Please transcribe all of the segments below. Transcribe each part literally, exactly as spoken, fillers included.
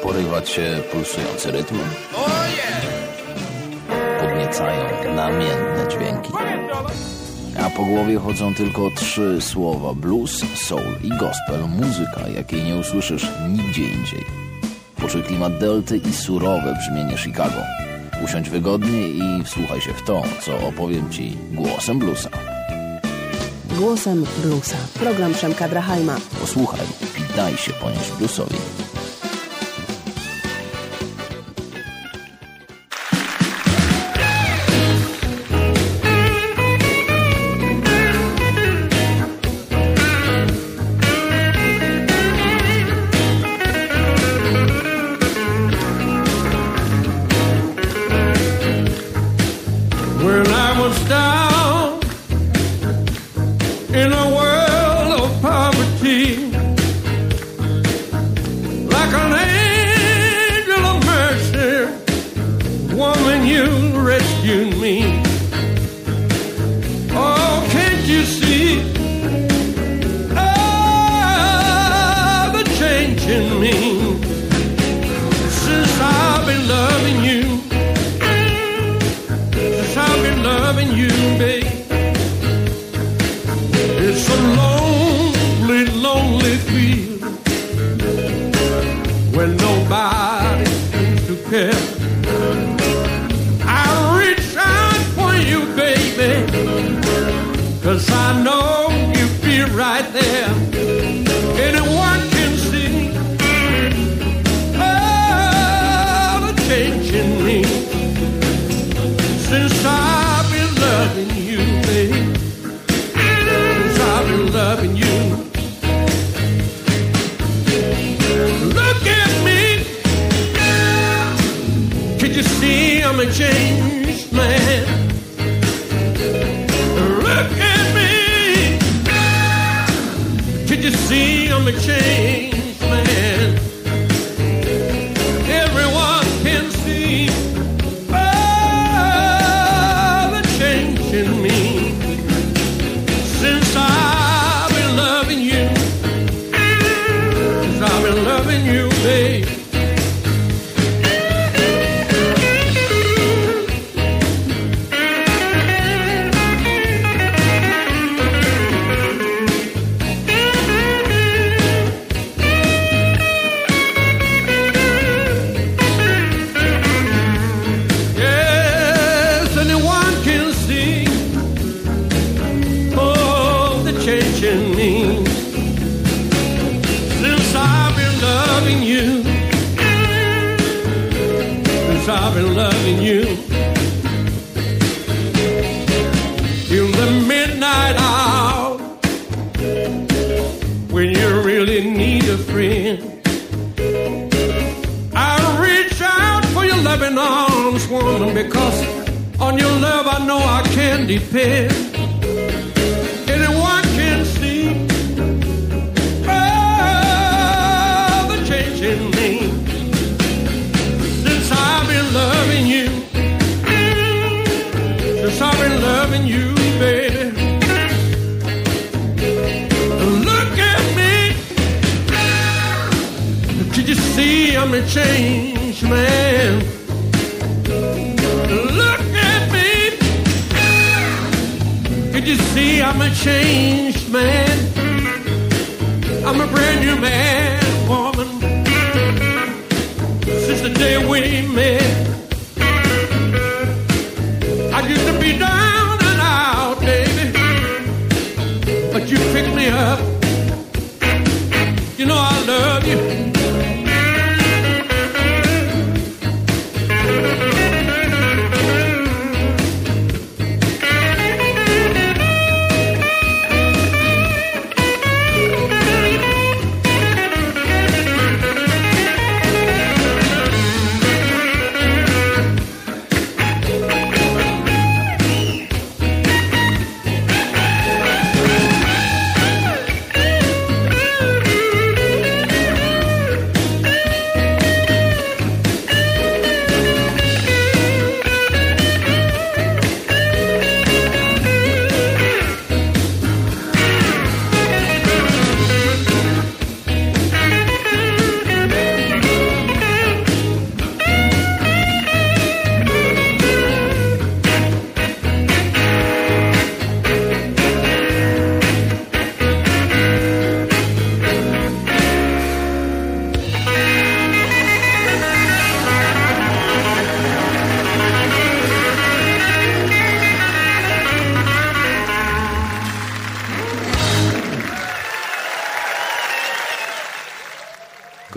Porywa cię pulsujący rytm? Podniecają namiętne dźwięki. A po głowie chodzą tylko trzy słowa: blues, soul i gospel. Muzyka, jakiej nie usłyszysz nigdzie indziej. Poczuj klimat delty i surowe brzmienie Chicago. Usiądź wygodnie i wsłuchaj się w to, co opowiem ci głosem bluesa. Głosem bluesa. Program Przemka Drachajma. Posłuchaj i daj się ponieść bluesowi.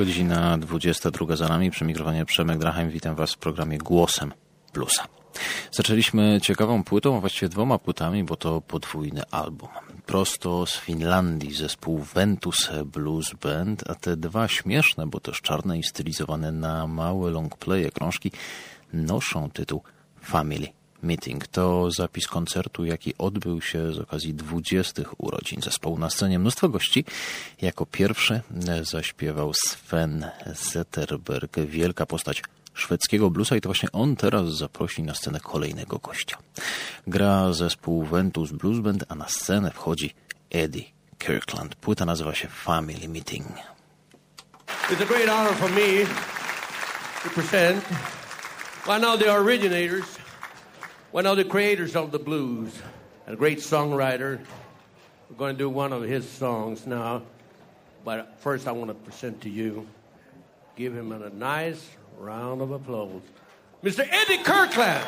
Godzina dwudziesta druga za nami. Przy mikrofonie Przemek Drachheim. Witam Was w programie Głosem Bluesa. Zaczęliśmy ciekawą płytą, a właściwie dwoma płytami, bo to podwójny album. Prosto z Finlandii zespół Ventus Blues Band, a te dwa śmieszne, bo też czarne i stylizowane na małe longplaye krążki noszą tytuł Family Meeting. To zapis koncertu, jaki odbył się z okazji dwudziestych urodzin zespołu. Na scenie mnóstwo gości. Jako pierwszy zaśpiewał Sven Zetterberg, wielka postać szwedzkiego bluesa, i to właśnie on teraz zaprosi na scenę kolejnego gościa. Gra zespół Ventus Blues Band, a na scenę wchodzi Eddie Kirkland. Płyta nazywa się Family Meeting. It's a great honor for me to present one of the originators, one of the creators of the blues, a great songwriter. We're going to do one of his songs now, but first I want to present to you, give him a nice round of applause, Mister Eddie Kirkland.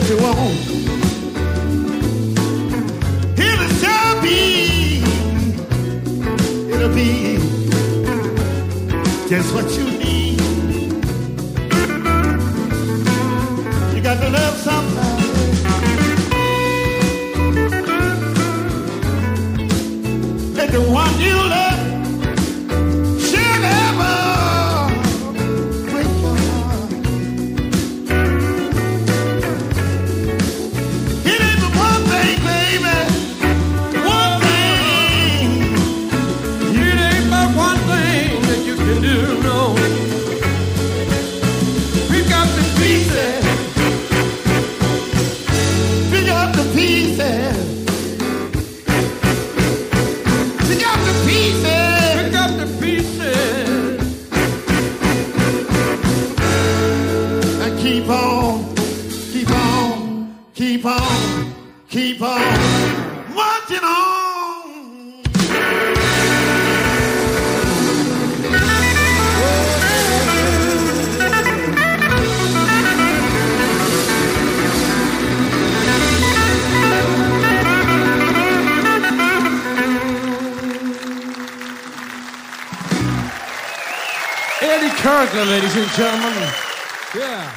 what you want. It'll sure be, it'll be just what you need. You got to love somebody. Let the one you love should ever break your heart. It ain't but one thing, baby. One thing. It ain't but one thing that you can do, no. Pick up the pieces. Pick up the pieces. Pick up the pieces. Pick up the pieces. And keep on, keep on, keep on, keep on marching on. Eddie Kirkland, ladies and gentlemen. Yeah.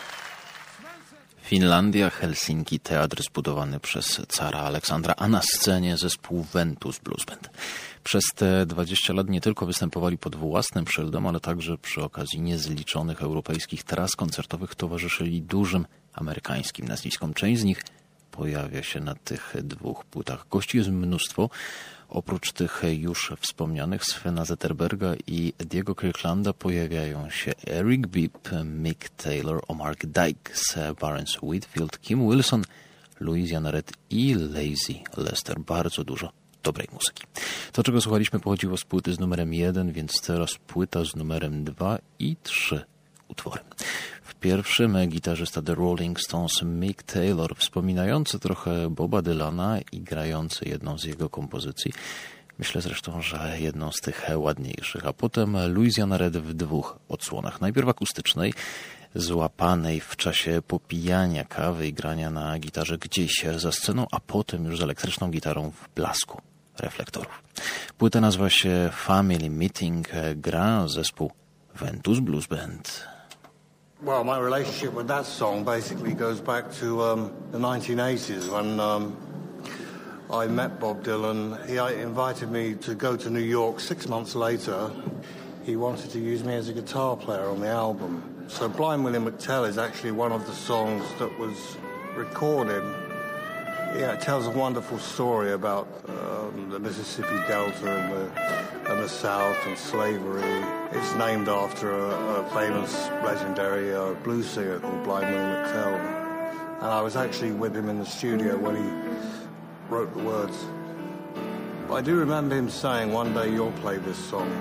Finlandia, Helsinki, teatr zbudowany przez cara Aleksandra, a na scenie zespół Ventus Blues Band. Przez te dwadzieścia lat nie tylko występowali pod własnym szyldem, ale także przy okazji niezliczonych europejskich tras koncertowych towarzyszyli dużym amerykańskim nazwiskom. Część z nich pojawia się na tych dwóch płytach. Gości jest mnóstwo. Oprócz tych już wspomnianych Svena Zetterberga i Ediego Kirklanda pojawiają się Eric Bibb, Mick Taylor, Mark Dykes, Barnes Whitfield, Kim Wilson, Louisiana Red i Lazy Lester. Bardzo dużo dobrej muzyki. To, czego słuchaliśmy, pochodziło z płyty z numerem jeden, więc teraz płyta z numerem dwa i trzy utwory. W pierwszym gitarzysta The Rolling Stones Mick Taylor, wspominający trochę Boba Dylana i grający jedną z jego kompozycji. Myślę zresztą, że jedną z tych ładniejszych. A potem Louisiana Red w dwóch odsłonach. Najpierw akustycznej, złapanej w czasie popijania kawy i grania na gitarze gdzieś za sceną, a potem już z elektryczną gitarą w blasku reflektorów. Płyta nazywa się Family Meeting. Gra zespół Ventus Blues Band. Well, my relationship with that song basically goes back to um, the nineteen eighties when um, I met Bob Dylan. He invited me to go to New York. Six months later, he wanted to use me as a guitar player on the album. So Blind Willie McTell is actually one of the songs that was recorded. Yeah, it tells a wonderful story about um, the Mississippi Delta and the, and the South and slavery. It's named after a, a famous, legendary uh, blues singer called Blind Willie McTell. And I was actually with him in the studio when he wrote the words. But I do remember him saying, one day you'll play this song.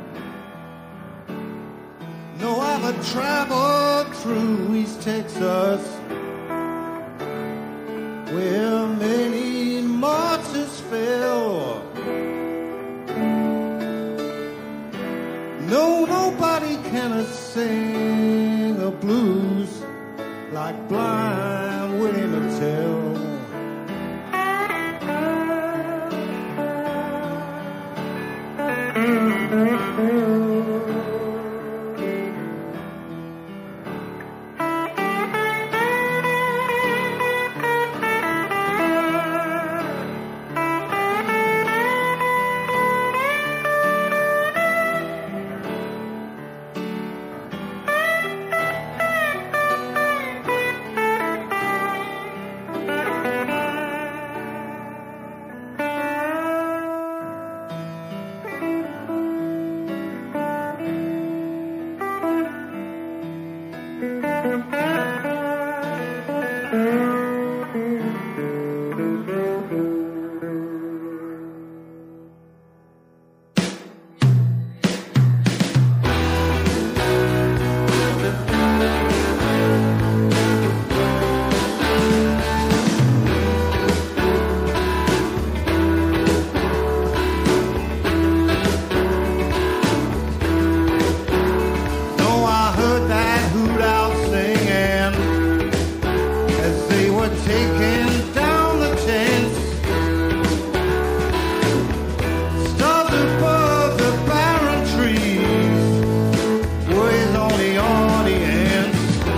No, I've traveled through East Texas, where many martyrs fell. No, nobody can sing a blues like Blind Willie McTell. As they taking down the tents. Stars above the barren trees, worries on the audience.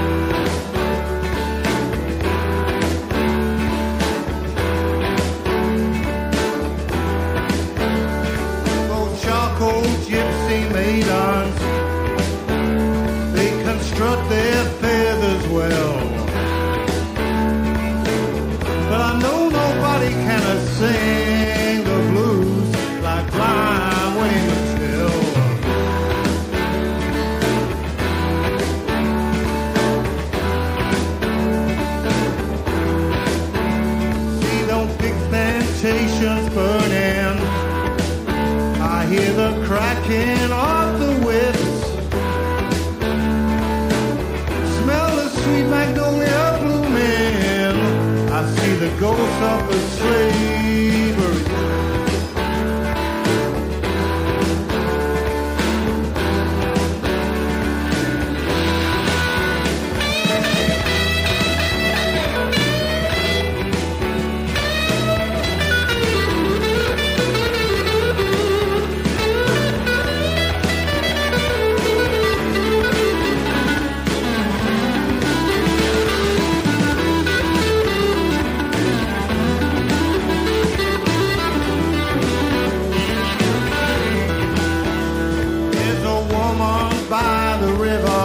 Those charcoal gypsy maidens, they construct their feathers well. But I know nobody can sing the blues like Blind Willie McTell. See them big plantations burning, I hear the cracking of the whips, smell the sweet magnolia blooming, I see the ghost of the slavery. There's a woman by the river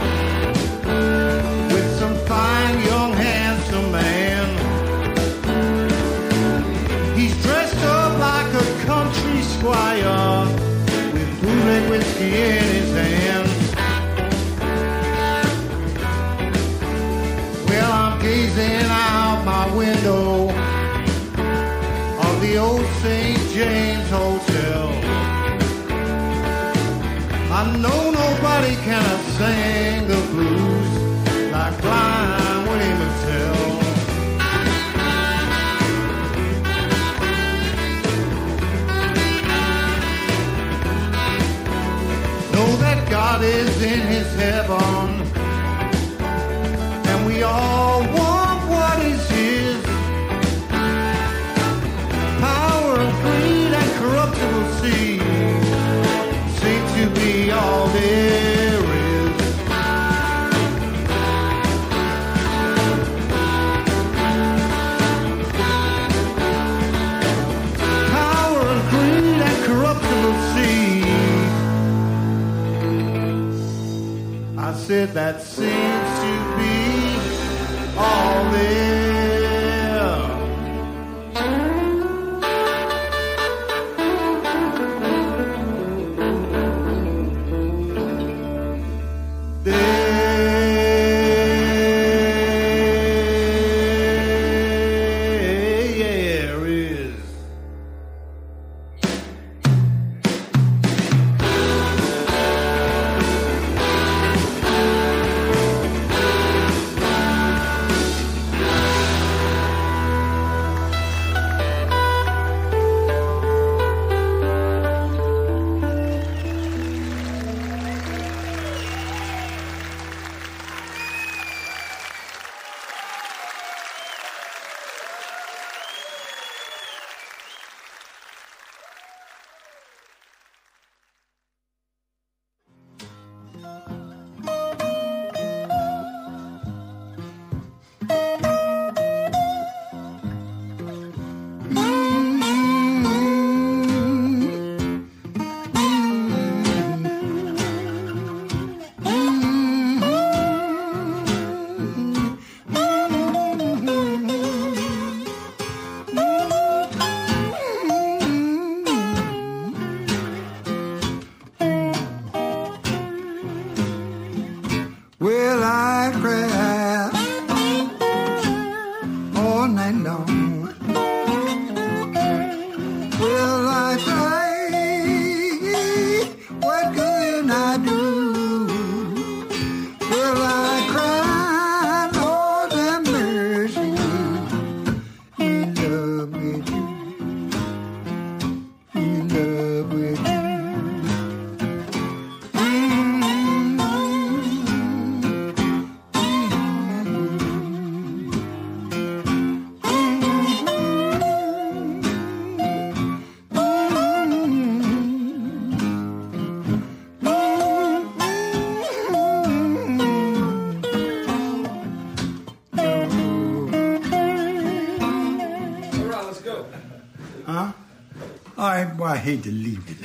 with some fine young handsome man. He's dressed up like a country squire with bootleg whiskey in his hand. Well, I'm gazing out my window of the old Saint James Hotel. I know nobody can sing the blues like Blind Willie McTell. Know that God is in his heaven, and we all want what is his. Power and greed and corruptible seed seem to be all there is. Power and greed and corruptible seed, I said that seems to be all there. There is. Well, I cry all night long. Well, I cry, what can I do? Well, I cry, Lord have mercy, in love with you, in love with you. Mm-hmm. I hate to leave it.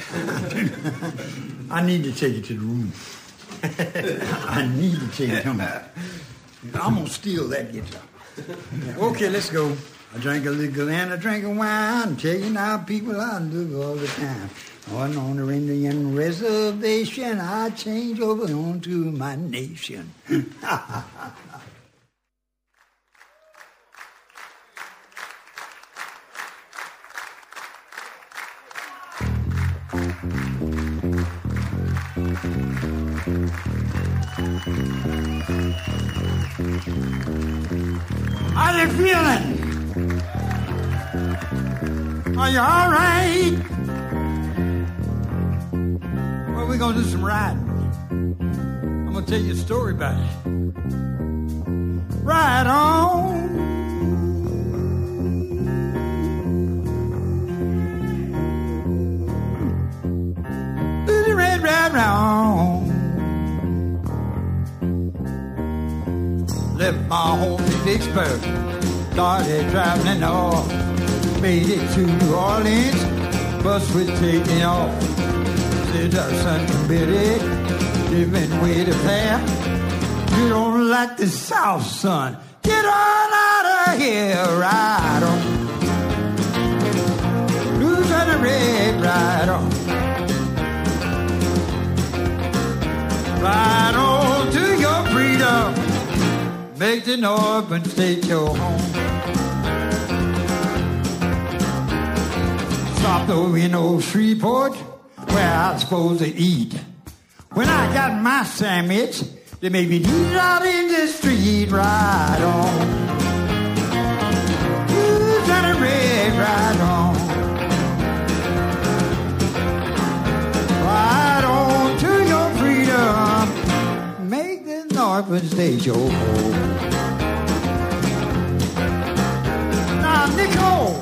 I need to take it to the room. I need to take it home. I'm going to steal that guitar. Okay, let's go. I drank a liquor and I drank a wine, taking out people I look all the time. On on the Indian reservation, I change over onto my nation. How you feeling? Are you all right? Well, we're going to do some riding. I'm going to tell you a story about it. Ride on. Little red, ride on. Left my home in Vicksburg. Started driving north. Made it to New Orleans. Bus would take me off. Said our son committed. Living way to fair. You don't like the South, son. Get on out of here. Ride on. Blues on the red, ride on. Ride on to your freedom. Make the northern state your home. Stopped over in old Shreveport, where I was supposed to eat. When I got my sandwich, they made me eat out in the street. Ride on. Who's on a red, ride on. Ride on to your freedom. Make the northern state your home. Now, Nicole.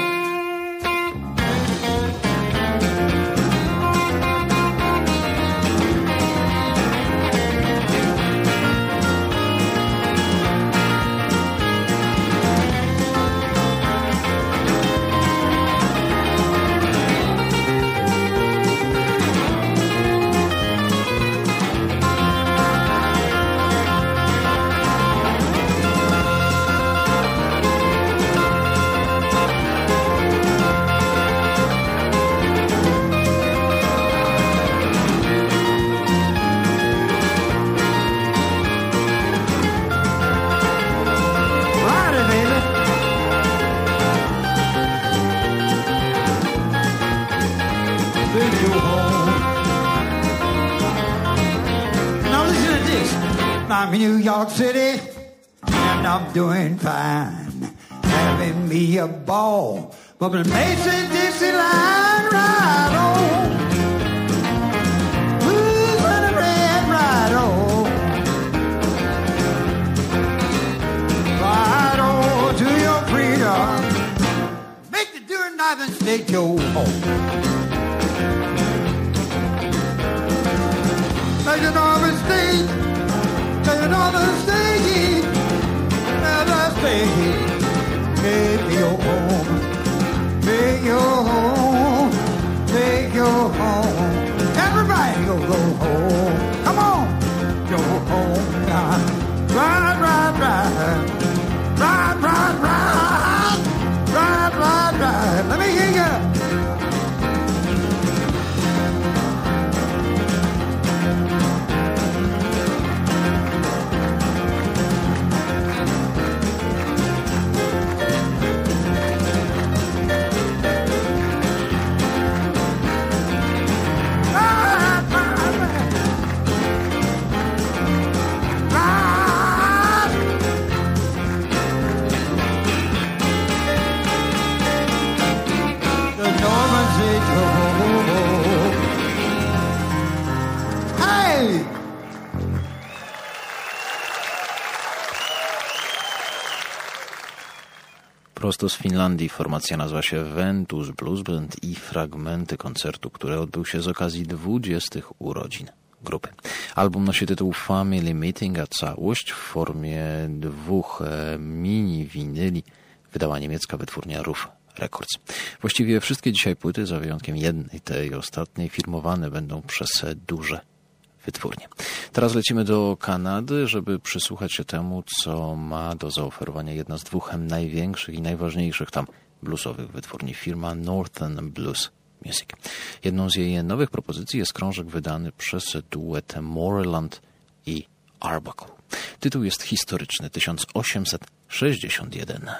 I'm in New York City, and I'm doing fine. Having me a ball, but the Mason Dixie line, ride on. Who's on the red, ride on. Ride on to your freedom. Make the doing northern state your home. Make the northern state. Another state, another state. Make your home, make your home, make your home. Everybody go, go home. Come on, go home now. Ride, ride, ride, ride, ride, ride, ride, ride, ride. Let me hear you. Prosto z Finlandii formacja nazywa się Ventus Blues Band i fragmenty koncertu, który odbył się z okazji dwudziestych urodzin grupy. Album nosi tytuł Family Meeting, a całość w formie dwóch mini winyli wydała niemiecka wytwórnia Ruf Records. Właściwie wszystkie dzisiaj płyty, za wyjątkiem jednej, tej ostatniej, firmowane będą przez duże wytwórnie. Teraz lecimy do Kanady, żeby przysłuchać się temu, co ma do zaoferowania jedna z dwóch największych i najważniejszych tam bluesowych wytwórni, firma Northern Blues Music. Jedną z jej nowych propozycji jest krążek wydany przez duet Moreland i Arbuckle. Tytuł jest historyczny, tysiąc osiemset sześćdziesiąt jeden.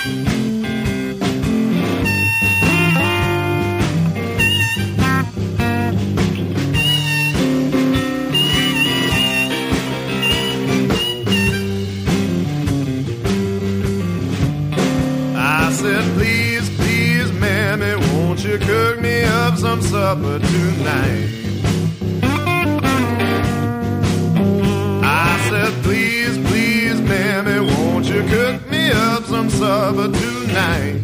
Cook me up some supper tonight. I said, please, please, mammy, won't you cook me up some supper tonight?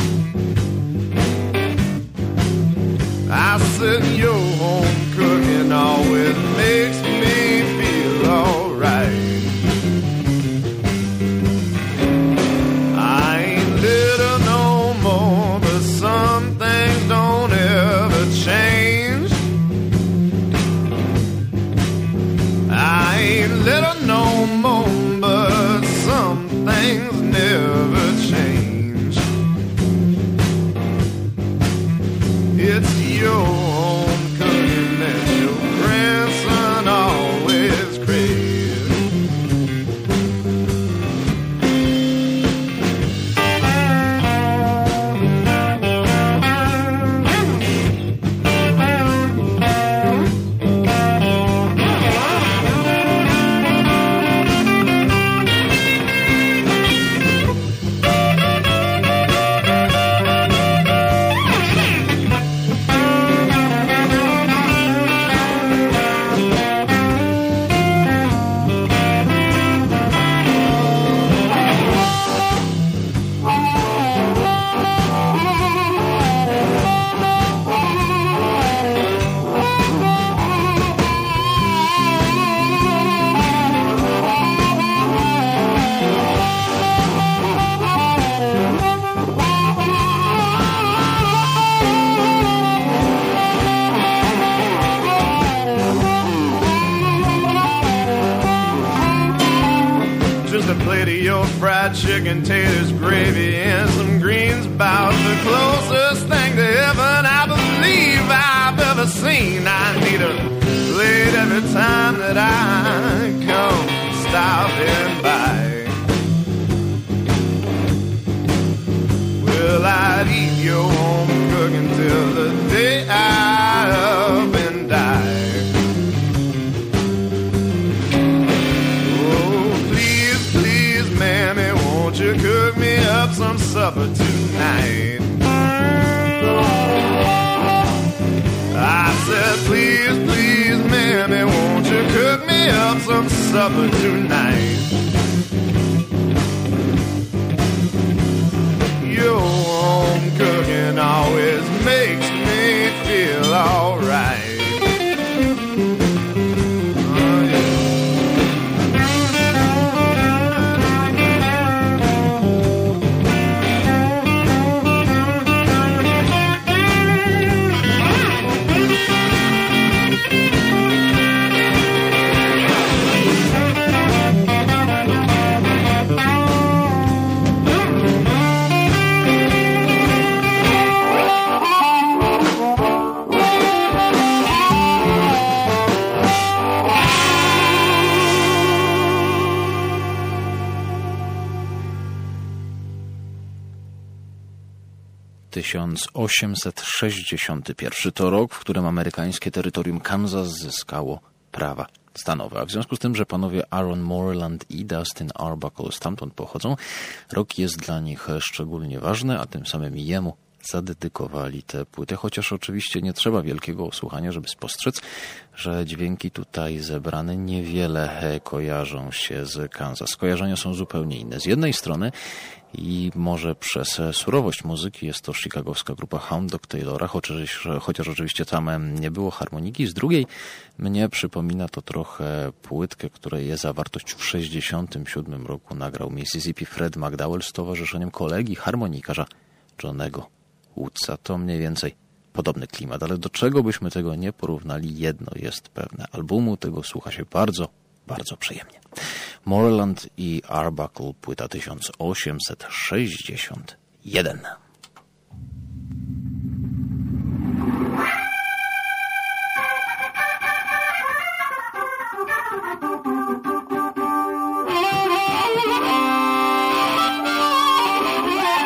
I said, your home cooking always makes me feel alright. I ain't little no more, but some things don't ever change. I ain't little no more, but some things never change. It's your home cooking that your grandson always craves. Fried chicken, taters, gravy, and some greens. About the closest thing to heaven I believe I've ever seen. I need a plate every time that I come stopping by. Well, I'd eat your home cooking till the day I up and die. Mammy, won't you cook me up some supper tonight? I said, please, please, mammy, won't you cook me up some supper tonight? Your home cooking always makes me feel alright. tysiąc osiemset sześćdziesiąty pierwszy to rok, w którym amerykańskie terytorium Kansas zyskało prawa stanowe. A w związku z tym, że panowie Aaron Moreland i Dustin Arbuckle stamtąd pochodzą, rok jest dla nich szczególnie ważny, a tym samym jemu zadedykowali tę płytę, chociaż oczywiście nie trzeba wielkiego słuchania, żeby spostrzec, że dźwięki tutaj zebrane niewiele kojarzą się z Kansas. Skojarzenia są zupełnie inne. Z jednej strony i może przez surowość muzyki jest to chicagowska grupa Hound Dog Taylora, chociaż, chociaż oczywiście tam nie było harmoniki. Z drugiej mnie przypomina to trochę płytkę, której jest zawartość w sześćdziesiątym siódmym roku nagrał Mississippi Fred McDowell z towarzyszeniem kolegi harmonikarza Johnego Woodsa. To mniej więcej podobny klimat, ale do czego byśmy tego nie porównali, jedno jest pewne. Albumu tego słucha się bardzo, bardzo przyjemnie. Moreland i Arbuckle, płyta tysiąc osiemset sześćdziesiąty pierwszy. Yeah.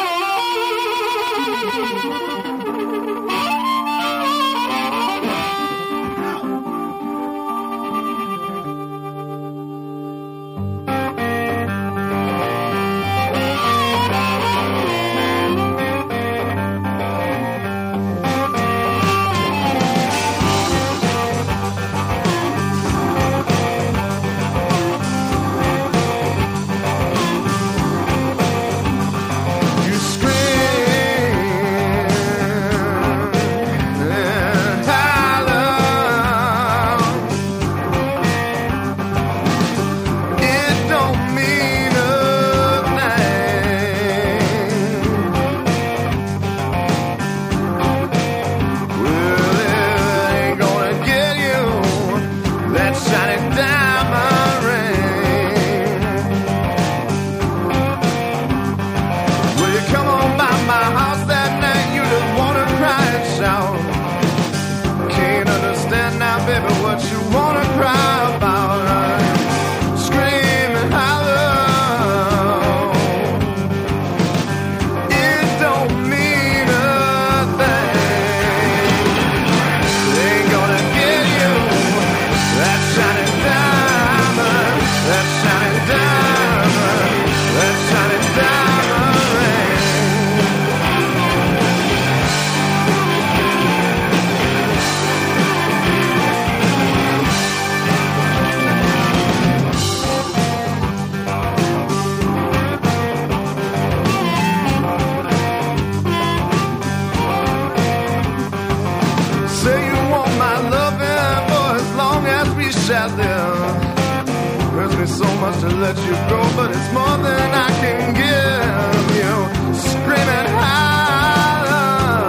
so much to let you go, but it's more than I can give you. Screaming higher,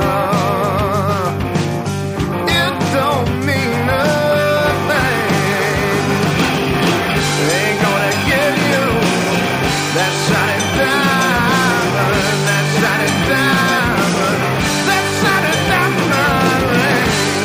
it don't mean nothing. Ain't gonna give you that shiny diamond, that shiny diamond, that shiny diamond ring.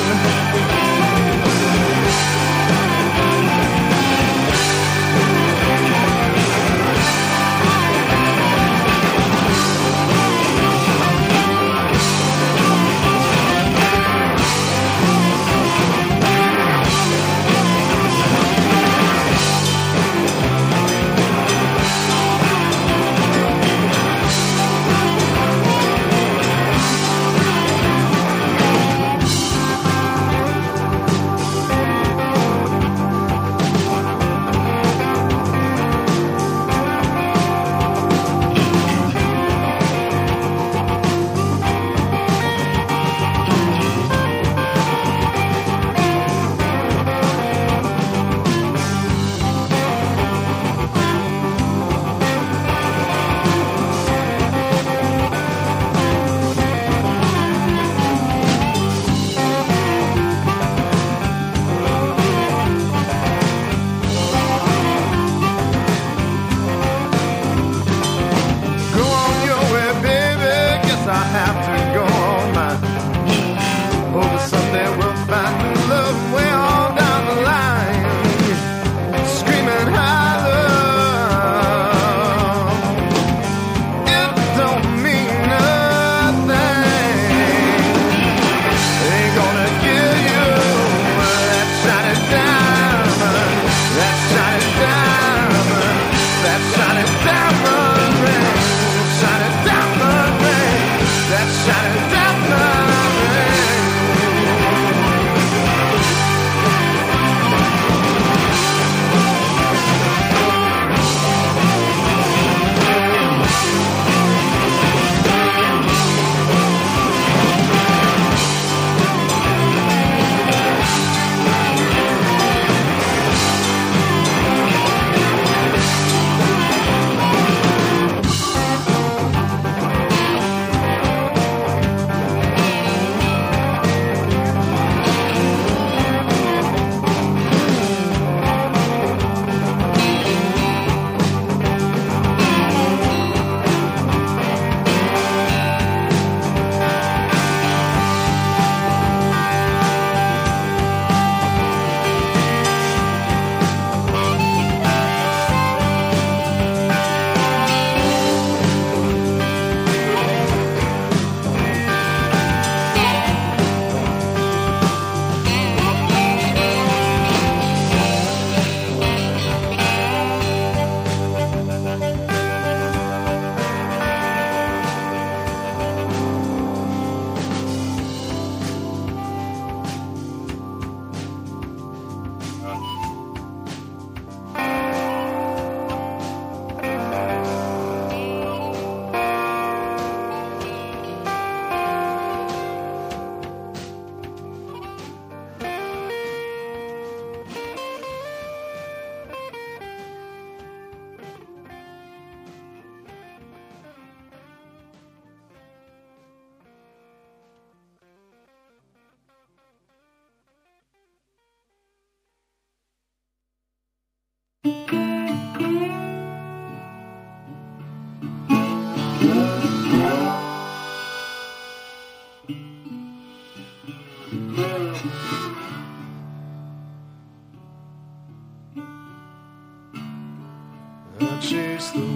I chase the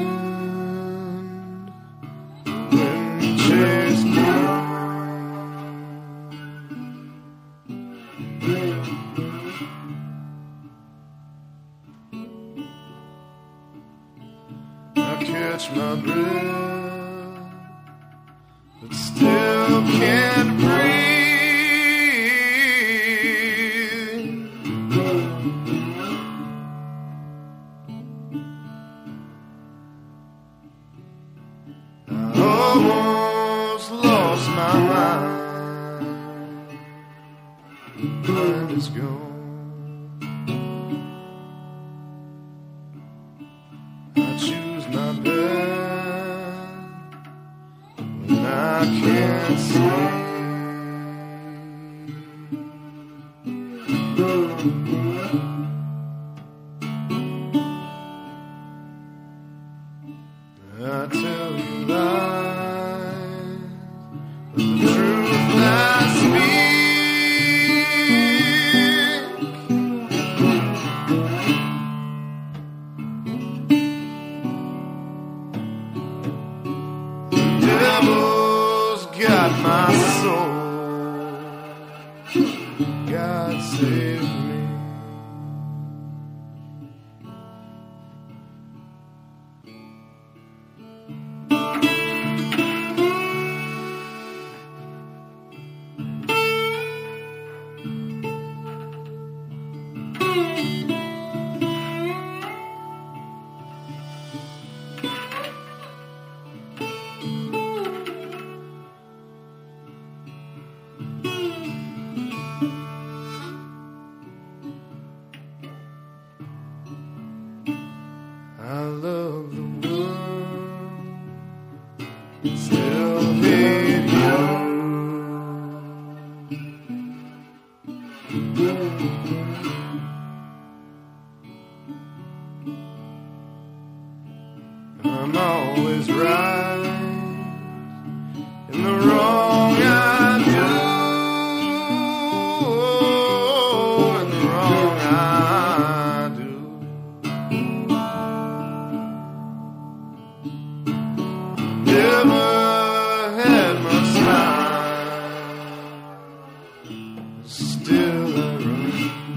wind, wind chase me. I catch my breath, but still can't breathe. Almost lost my mind, mind is gone. I can't sleep. I tell you lies, but the truth I speak. The devil's got my soul. God save me. I love the world, still hate you. I'm always right in the wrong I do, in the wrong I do. Never had much smile, still I run.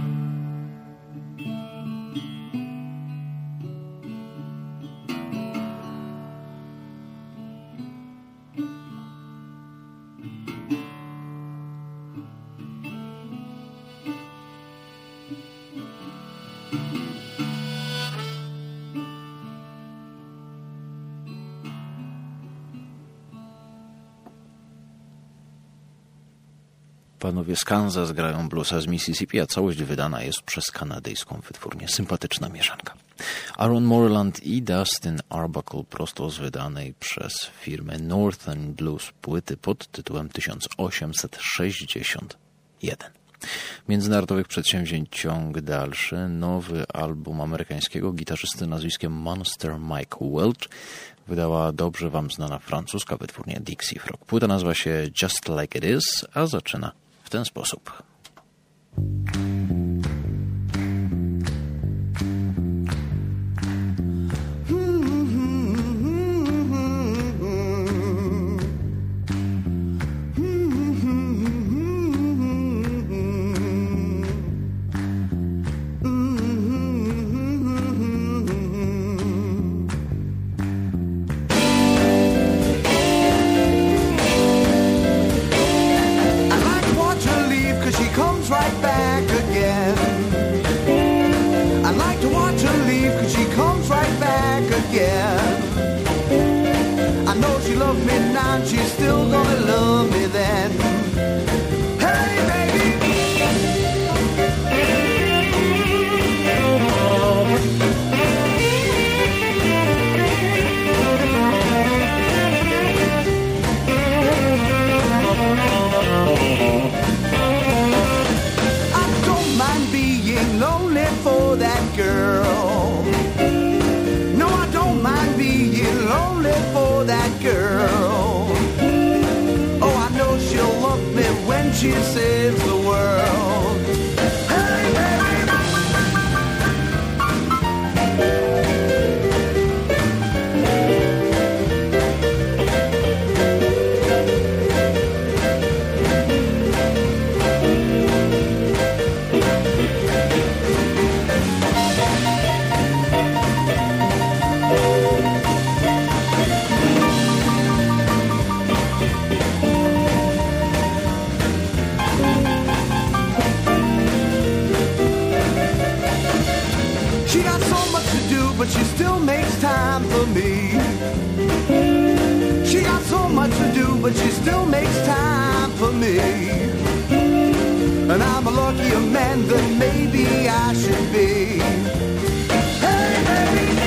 Panowie z Kansas grają bluesa z Mississippi, a całość wydana jest przez kanadyjską wytwórnię. Sympatyczna mieszanka. Aaron Moreland i Dustin Arbuckle prosto z wydanej przez firmę Northern Blues płyty pod tytułem tysiąc osiemset sześćdziesiąt jeden. Międzynarodowych przedsięwzięć ciąg dalszy. Nowy album amerykańskiego gitarzysty nazwiskiem Monster Mike Welch wydała dobrze wam znana francuska wytwórnia Dixie Frog. Płyta nazywa się Just Like It Is, a zaczyna w ten sposób. She's still gonna love me then. Hey, baby. I don't mind being lonely for that girl. No, I don't mind being lonely for that girl. She'll love me when she saves the world. Hey, baby. But she still makes time for me. She got so much to do, but she still makes time for me. And I'm a luckier man than maybe I should be. Hey, baby.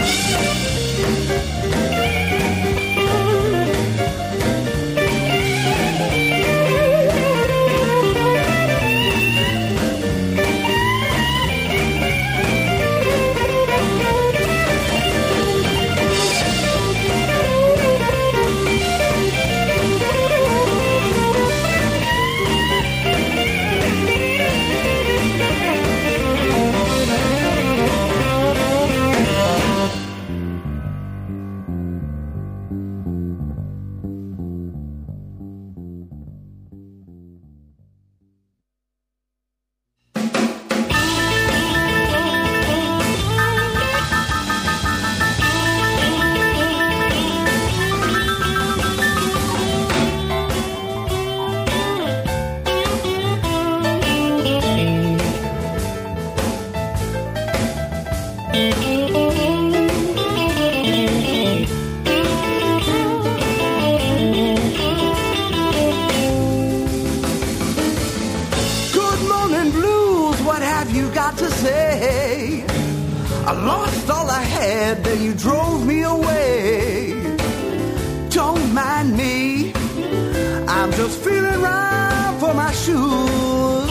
got to say. I lost all I had, then you drove me away. Don't mind me, I'm just feeling right for my shoes.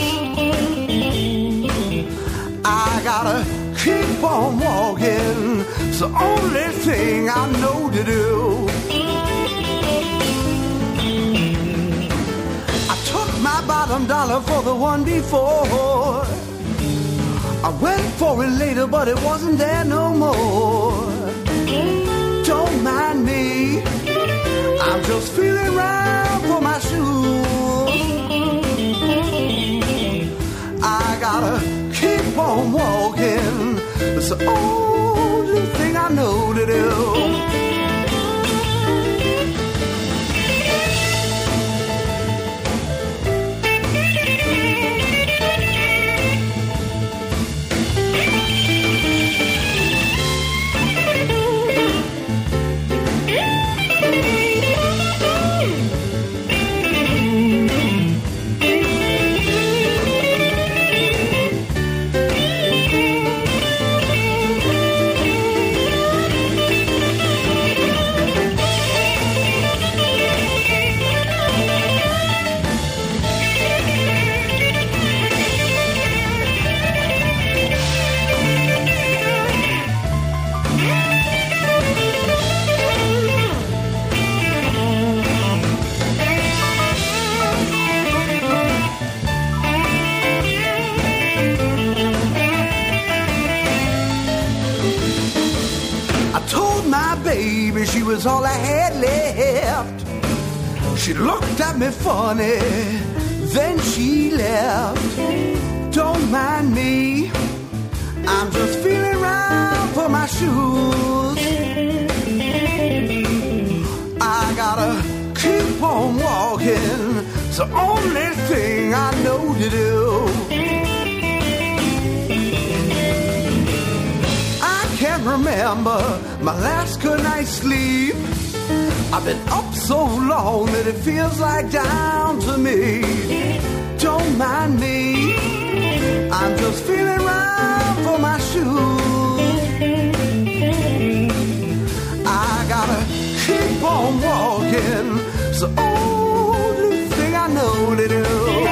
I gotta keep on walking, it's the only thing I know to do. I took my bottom dollar for the one before. I went for it later, but it wasn't there no more. Don't mind me, I'm just feeling right for my shoes. I gotta keep on walking, it's the only thing I know to do. She was all I had left. She looked at me funny, then she left. Don't mind me, I'm just feeling right for my shoes. I gotta keep on walking, it's the only thing I know to do. Can't remember my last good night's sleep. I've been up so long that it feels like down to me. Don't mind me, I'm just feeling right for my shoes. I gotta keep on walking, it's the only thing I know to do.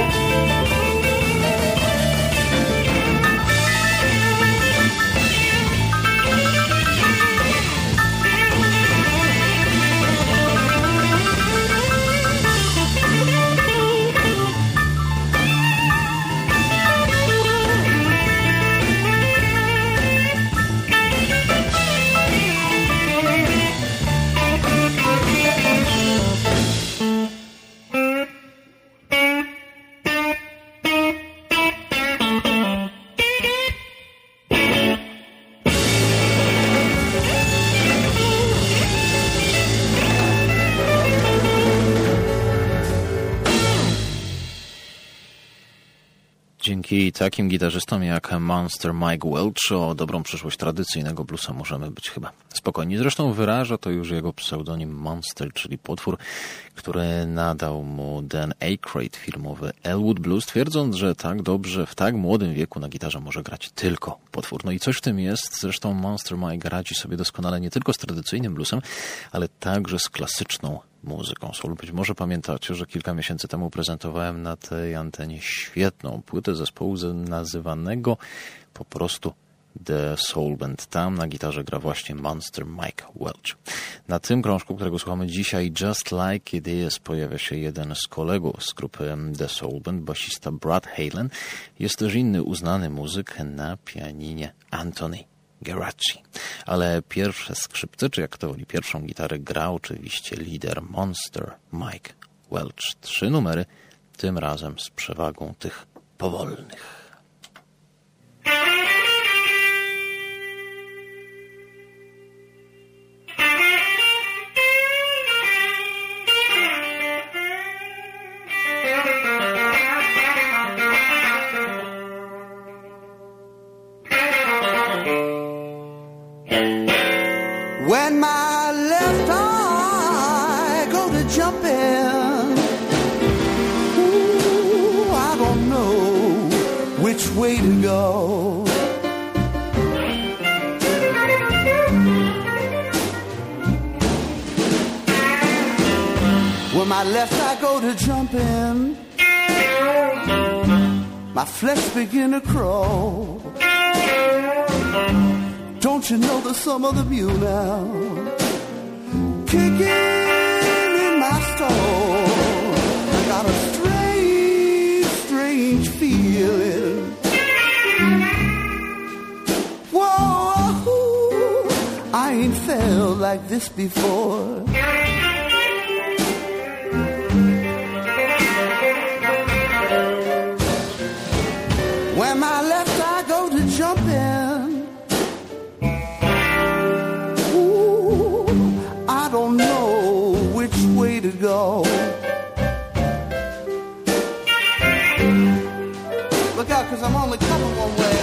Dzięki takim gitarzystom jak Monster Mike Welch o dobrą przyszłość tradycyjnego bluesa możemy być chyba spokojni. Zresztą wyraża to już jego pseudonim Monster, czyli potwór, który nadał mu Dan Aykroyd, filmowy Elwood Blues, twierdząc, że tak dobrze w tak młodym wieku na gitarze może grać tylko potwór. No i coś w tym jest. Zresztą Monster Mike radzi sobie doskonale nie tylko z tradycyjnym bluesem, ale także z klasyczną muzyką soul. Być może pamiętacie, że kilka miesięcy temu prezentowałem na tej antenie świetną płytę zespołu nazywanego po prostu The Soul Band. Tam na gitarze gra właśnie Monster Mike Welch. Na tym krążku, którego słuchamy dzisiaj, Just Like It Is, pojawia się jeden z kolegów z grupy The Soul Band, basista Brad Halen. Jest też inny uznany muzyk na pianinie, Anthony Geraci. Ale pierwsze skrzypce, czy jak to woli, pierwszą gitarę gra oczywiście lider Monster Mike Welch. Trzy numery, tym razem z przewagą tych powolnych. When my left eye go to jumping, ooh, I don't know which which way to go. With my left I go to jumping, my flesh begin to crawl. Don't you know the sum of the mule now, kicking in my stall. I got a strange, strange feeling. Whoa, I ain't felt like this before. When my left I go to jumping, ooh, I don't know which way to go. Look out, 'cause I'm only coming one way.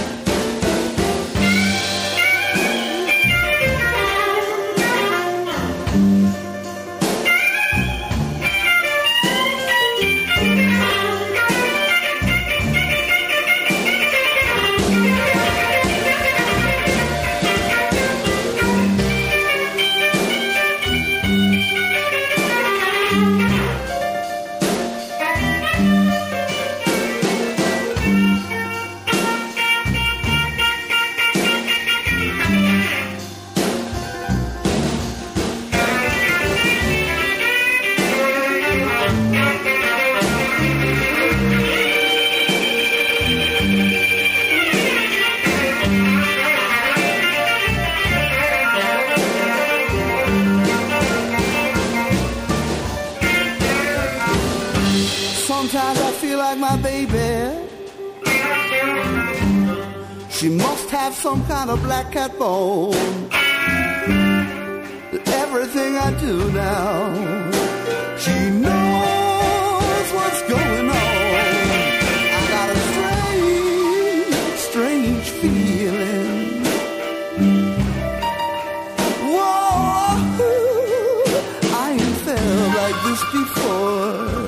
Sometimes I feel like my baby, she must have some kind of black cat bone. Everything I do now, she knows what's going on. I got a strange, strange feeling. Whoa, I ain't felt like this before.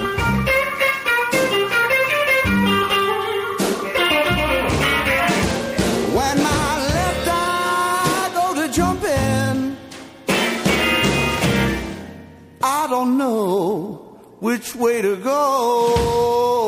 I don't know which way to go.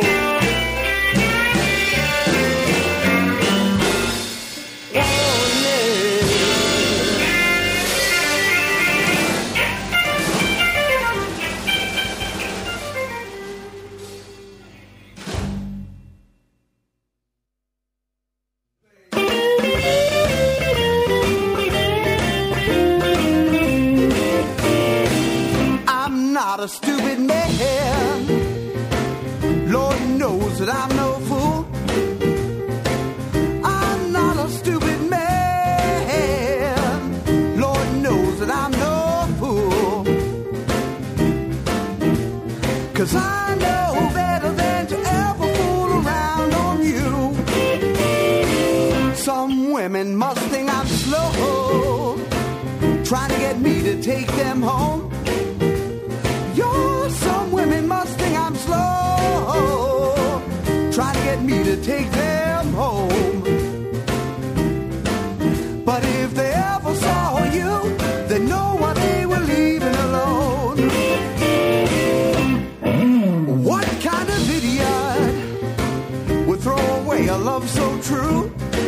Not a stupid man. Lord knows that I'm no fool. I'm not a stupid man. Lord knows that I'm no fool. 'Cause I know better than to ever fool around on you. Some women must think I'm slow, trying to get me to take them home. Some women must think I'm slow, try to get me to take them home. But if they ever saw you, they know what they were leaving alone. What kind of idiot would throw away a love so true?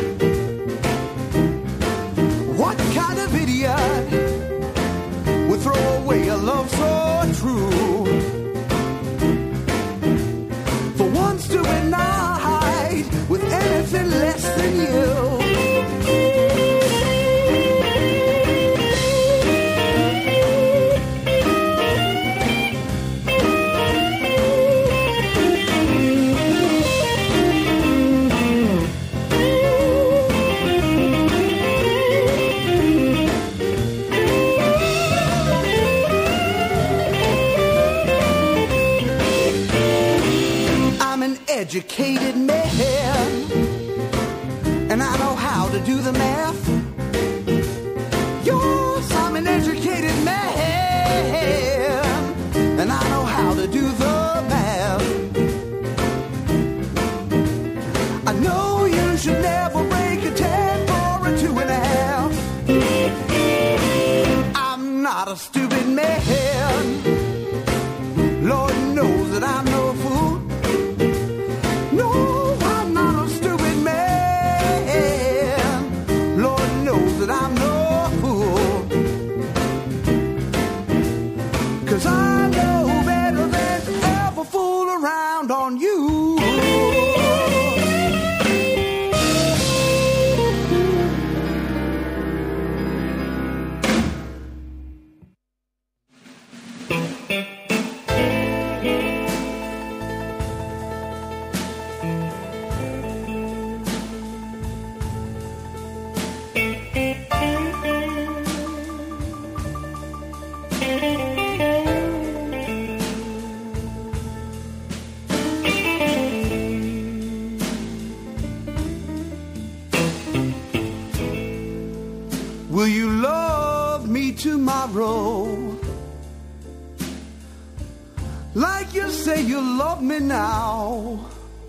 What kind of idiot would throw away a love so true? For once to a night with anything less than you. Educated man, and I know how to do the math. Yes, I'm an educated man, and I know how to do the math. I know I know better than to ever fool around on you. Will you love me tomorrow? Like you say you love me now.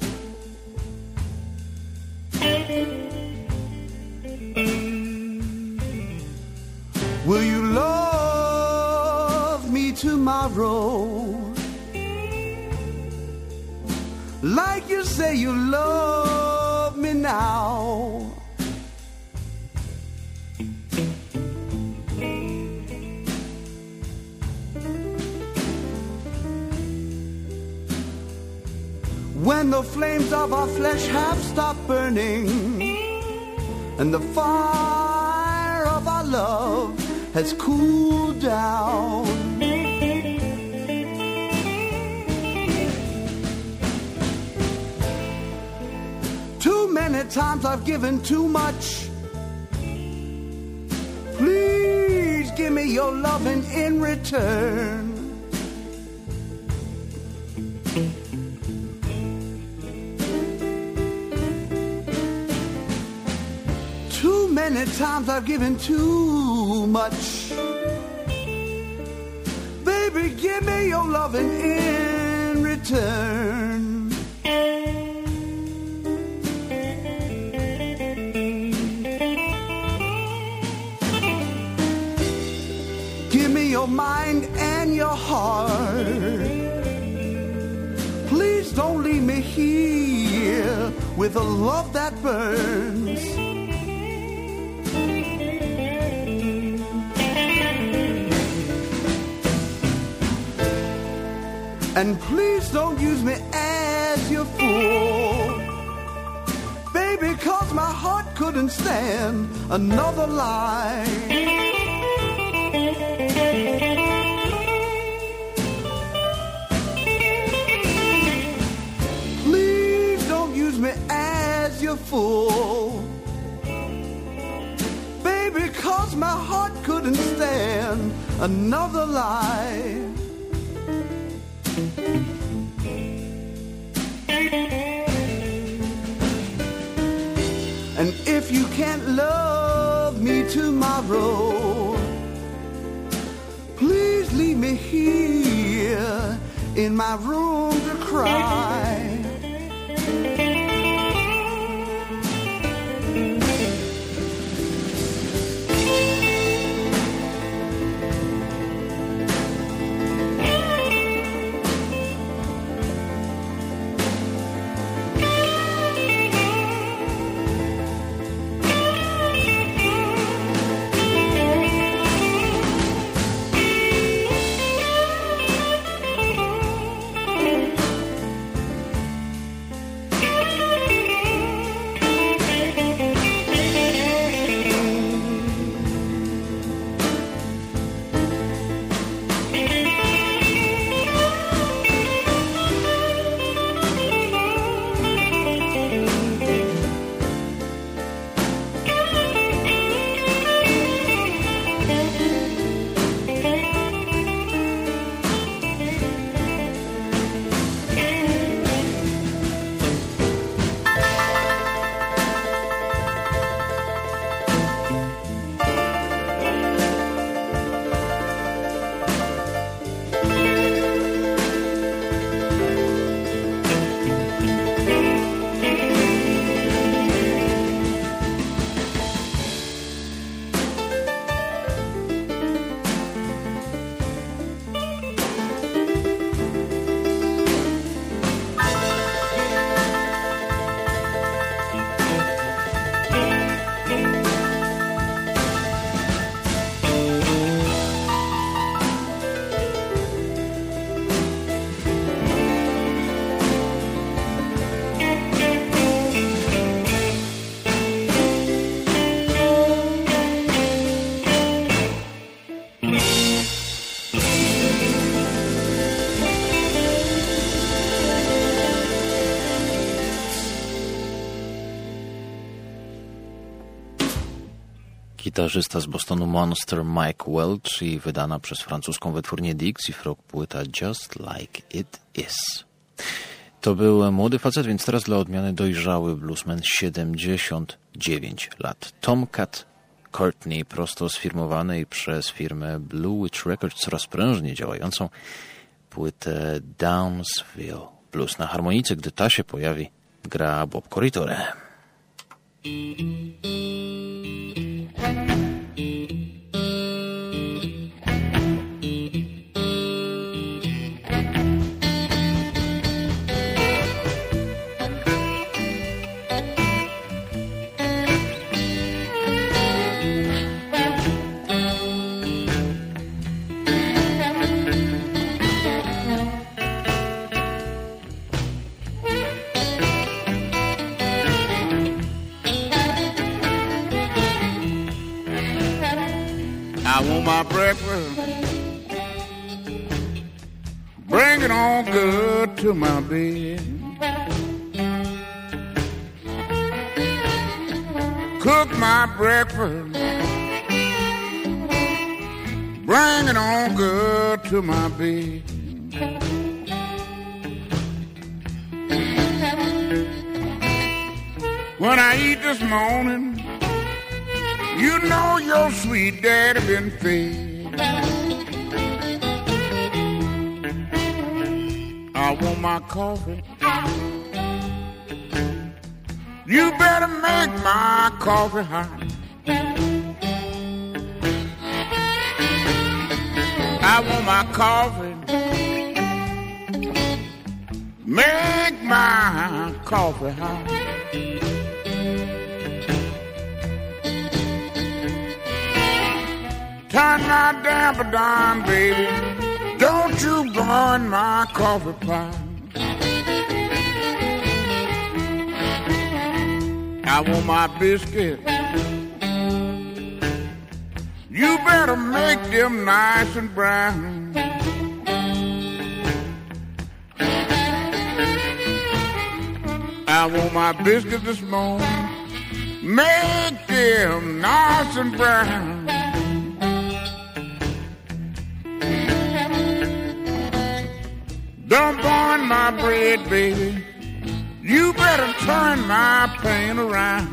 Will you love me tomorrow? Like you say you love me now. When the flames of our flesh have stopped burning and the fire of our love has cooled down, too many times I've given too much. Please give me your loving in return. Many times I've given too much. Baby, give me your loving in return. Give me your mind and your heart. Please don't leave me here with a love that burns. And please don't use me as your fool, baby, 'cause my heart couldn't stand another lie. Please don't use me as your fool, baby, 'cause my heart couldn't stand another lie. And if you can't love me tomorrow, please leave me here in my room to cry. Gitarzysta z Bostonu Monster Mike Welch i wydana przez francuską wytwórnię Dixie Frog płyta Just Like It Is. To był młody facet, więc teraz dla odmiany dojrzały bluesman, siedemdziesiąt dziewięć lat. Tomcat Courtney, prosto sfirmowanej przez firmę Blue Witch Records, coraz prężnie działającą płytę Downsville Blues. Na harmonice, gdy ta się pojawi, gra Bob Corritore. I want my breakfast, bring it on good to my bed. Cook my breakfast, bring it on good to my bed. When I eat this morning, you know your sweet daddy been fed. I want my coffee. You better make my coffee hot. I want my coffee. Make my coffee hot. Turn my damper down, baby. Don't you burn my coffee pot. I want my biscuit. You better make them nice and brown. I want my biscuit this morning. Make them nice and brown. Don't burn my bread, baby. You better turn my pan around.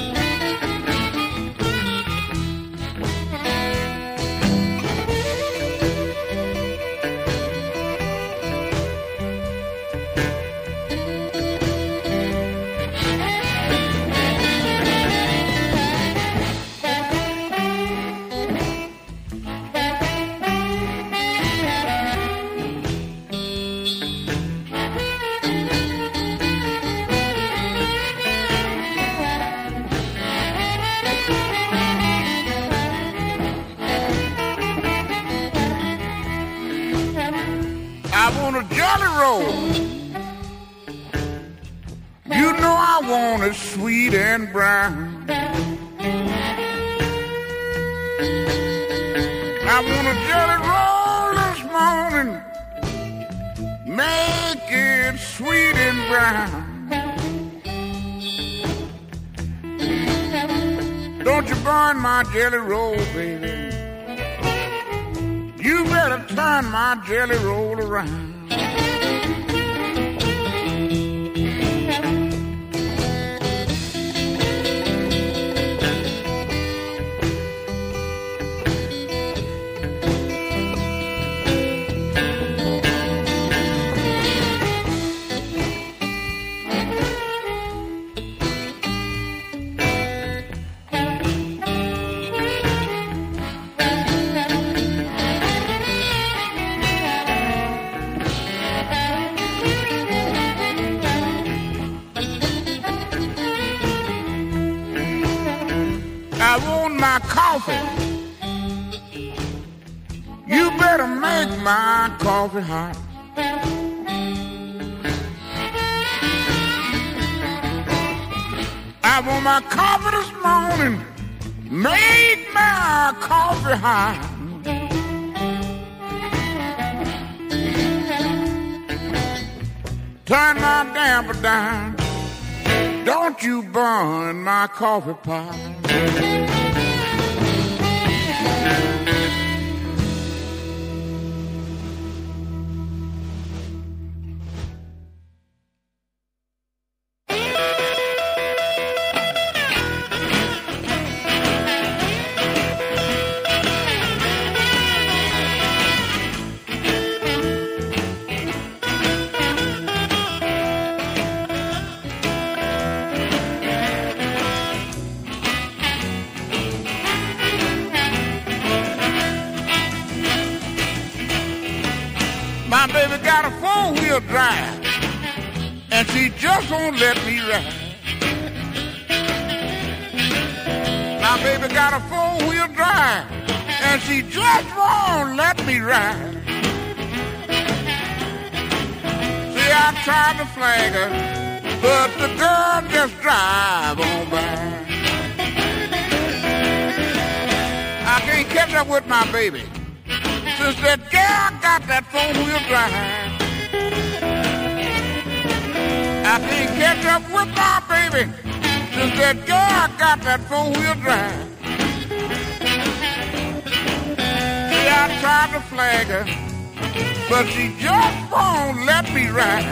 I want a jelly roll. You know I want it sweet and brown. I want a jelly roll this morning. Make it sweet and brown. Don't you burn my jelly roll, baby. You better turn my jelly roll around. I want my coffee. You better make my coffee hot. I want my coffee this morning. Make my coffee hot. Turn my damper down. Don't you burn my coffee pot. My baby got a four-wheel drive, and she just won't let me ride. My baby got a four-wheel drive, and she just won't let me ride. See, I tried to flag her, but the girl just drive on by. I can't catch up with my baby, since that girl got that four-wheel drive. I can't catch up with my baby, since that girl got that four-wheel drive. See, I tried to flag her, but she just won't let me ride.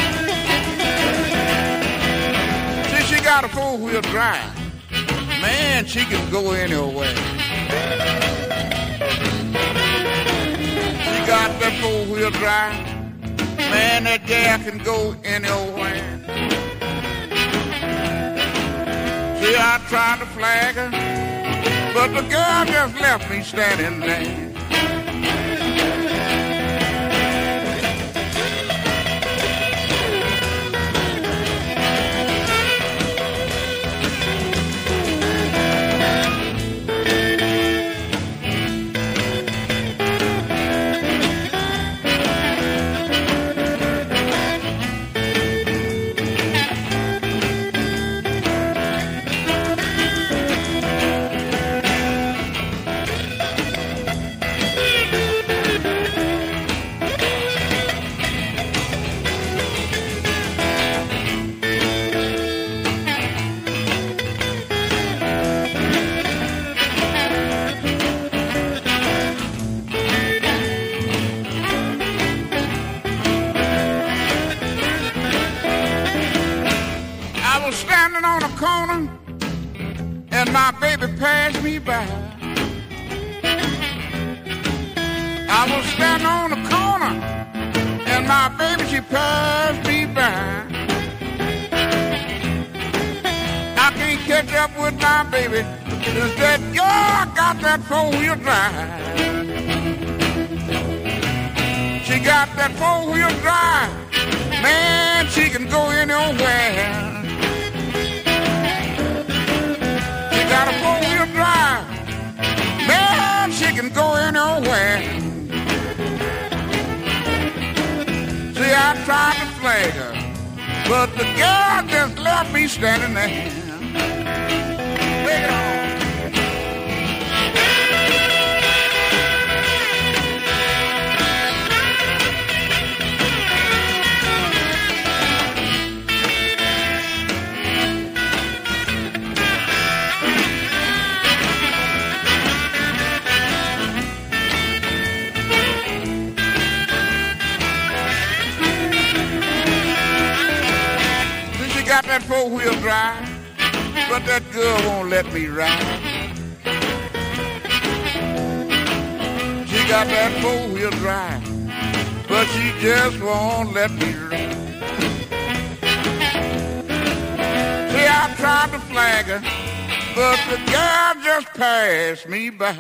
See, she got a four-wheel drive. Man, she can go anywhere. She got that four-wheel drive. Man, that gal can go anywhere. See, I tried to flag her, but the girl just left me standing there. My baby passed me by. I was standing on the corner, and my baby, she passed me by. I can't catch up with my baby, cause that girl got that four-wheel drive. She got that four-wheel drive. Man, she can go anywhere. Got a four-wheel drive. Man, she can go anywhere. See, I tried to flag her, but the girl just left me standing there. Take it on. Got that four-wheel drive, but that girl won't let me ride. She got that four-wheel drive, but she just won't let me ride. See, I tried to flag her, but the girl just passed me by.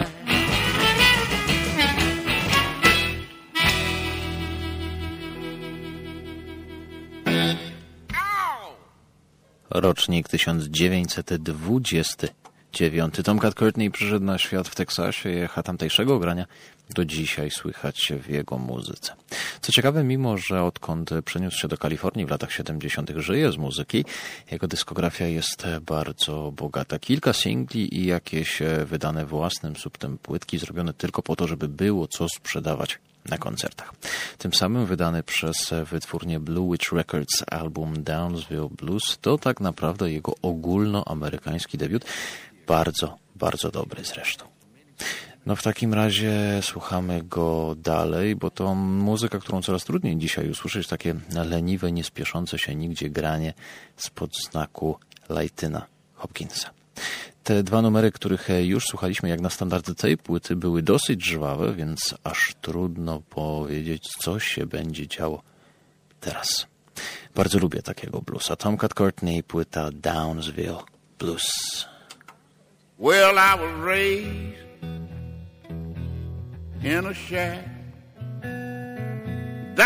Rocznik tysiąc dziewięćset dwudziesty dziewiąty. Tomcat Courtney przyszedł na świat w Teksasie, jecha tamtejszego grania. Do dzisiaj słychać w jego muzyce. Co ciekawe, mimo że odkąd przeniósł się do Kalifornii w latach siedemdziesiątych żyje z muzyki, jego dyskografia jest bardzo bogata. Kilka singli i jakieś wydane własnym subtem płytki zrobione tylko po to, żeby było co sprzedawać na koncertach. Tym samym wydany przez wytwórnię Blue Witch Records album Downsville Blues to tak naprawdę jego ogólnoamerykański debiut. Bardzo, bardzo dobry zresztą. No w takim razie słuchamy go dalej, bo to muzyka, którą coraz trudniej dzisiaj usłyszeć, takie leniwe, niespieszące się nigdzie granie spod znaku Lightyna Hopkinsa. Te dwa numery, których już słuchaliśmy jak na standardy tej płyty, były dosyć żwawe, więc aż trudno powiedzieć, co się będzie działo teraz. Bardzo lubię takiego bluesa. Tomcat Courtney, płyta Downsville Blues. Well, I was raised in a shack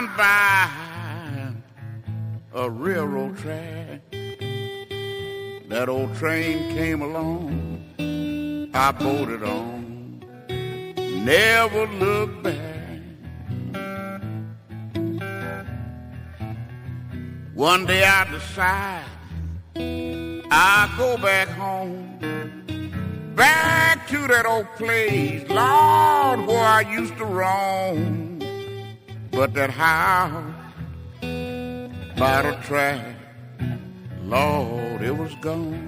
flying by a railroad track. That old train came along, I boarded on, never looked back. One day I decide I'll go back home, back to that old place, Lord, where I used to roam. But that house by the track, Lord, it was gone.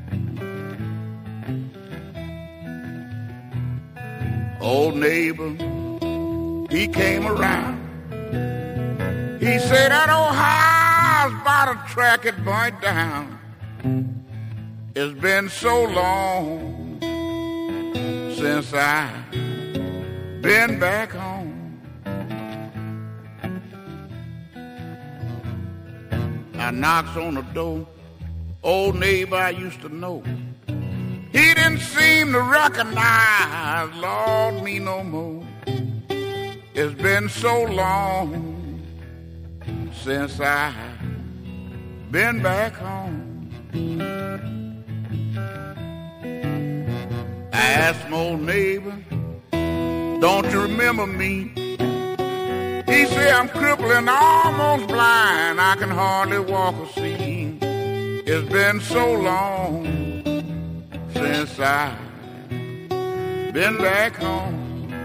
Old neighbor, he came around. He said that old house by the track had burnt down. It's been so long since I've been back home. I knocks on the door, old neighbor I used to know. He didn't seem to recognize, Lord, me no more. It's been so long since I've been back home. I asked my old neighbor, don't you remember me? He said, I'm crippled and almost blind. I can hardly walk or see. It's been so long since I've been back home.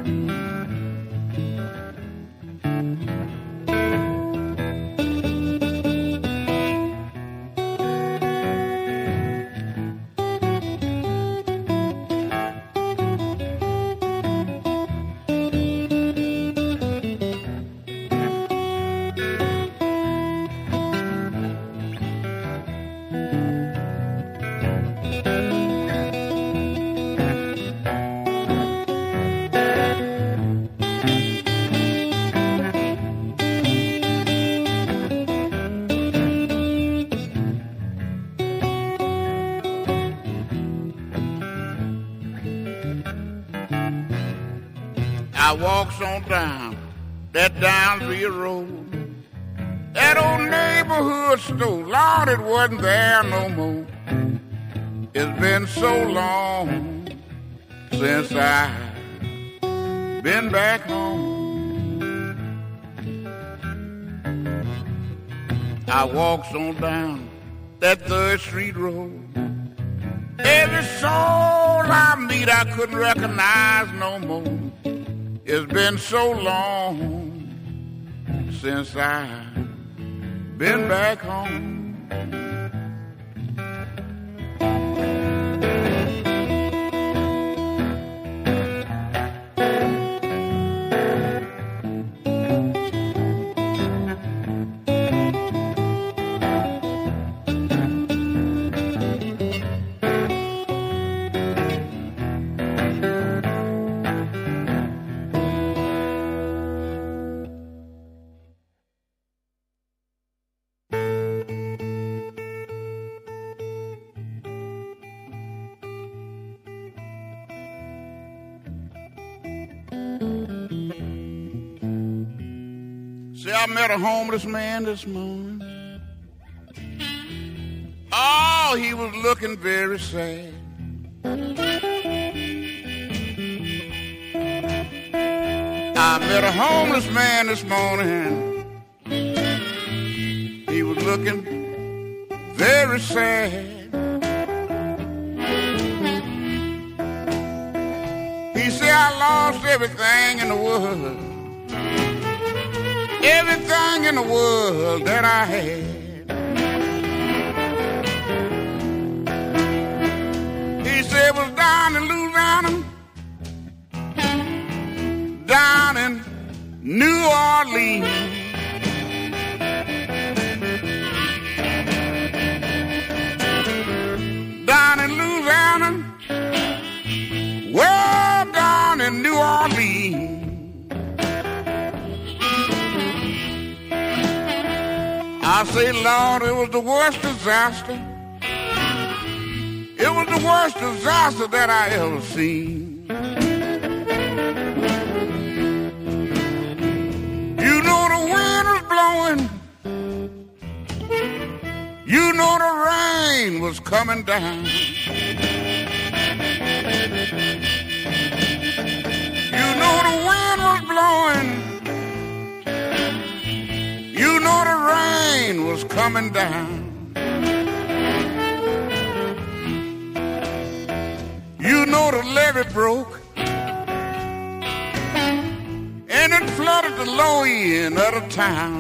I walks on down that Downsville road. That old neighborhood store, Lord, it wasn't there no more. It's been so long since I've been back home. I walks on down that Third Street road. Every soul I meet I couldn't recognize no more. It's been so long since I've been back home. See, I met a homeless man this morning. Oh, he was looking very sad. I met a homeless man this morning. He was looking very sad. He said, I lost everything in the world. Everything in the world that I had. He said it was down in Louisiana, down in New Orleans. Down in Louisiana, well down in New Orleans. I say, Lord, it was the worst disaster. It was the worst disaster that I ever seen. You know the wind blowing, you know the rain was coming down. You know the wind was blowing, you know the rain was coming down. You know the levee broke, and it flooded the low end of the town.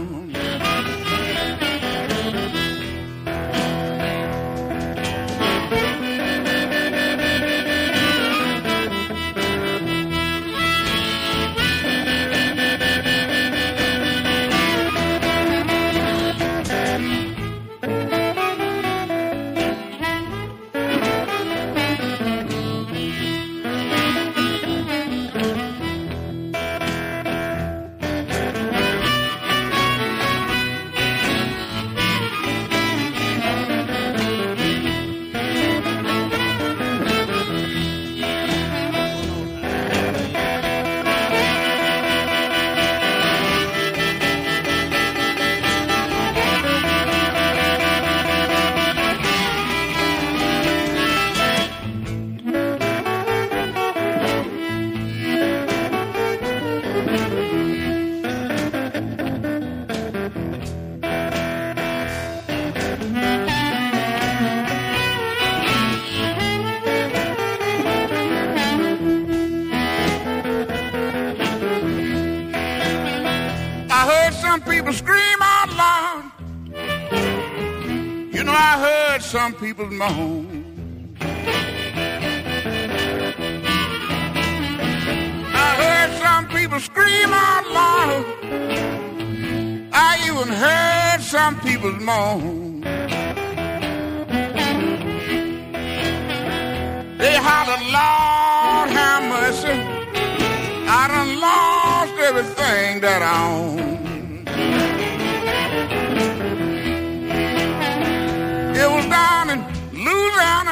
Some people moan. I heard some people scream out loud. I even heard some people moan. They hollered, Lord have mercy, I done lost everything that I own. It was down in Louisiana,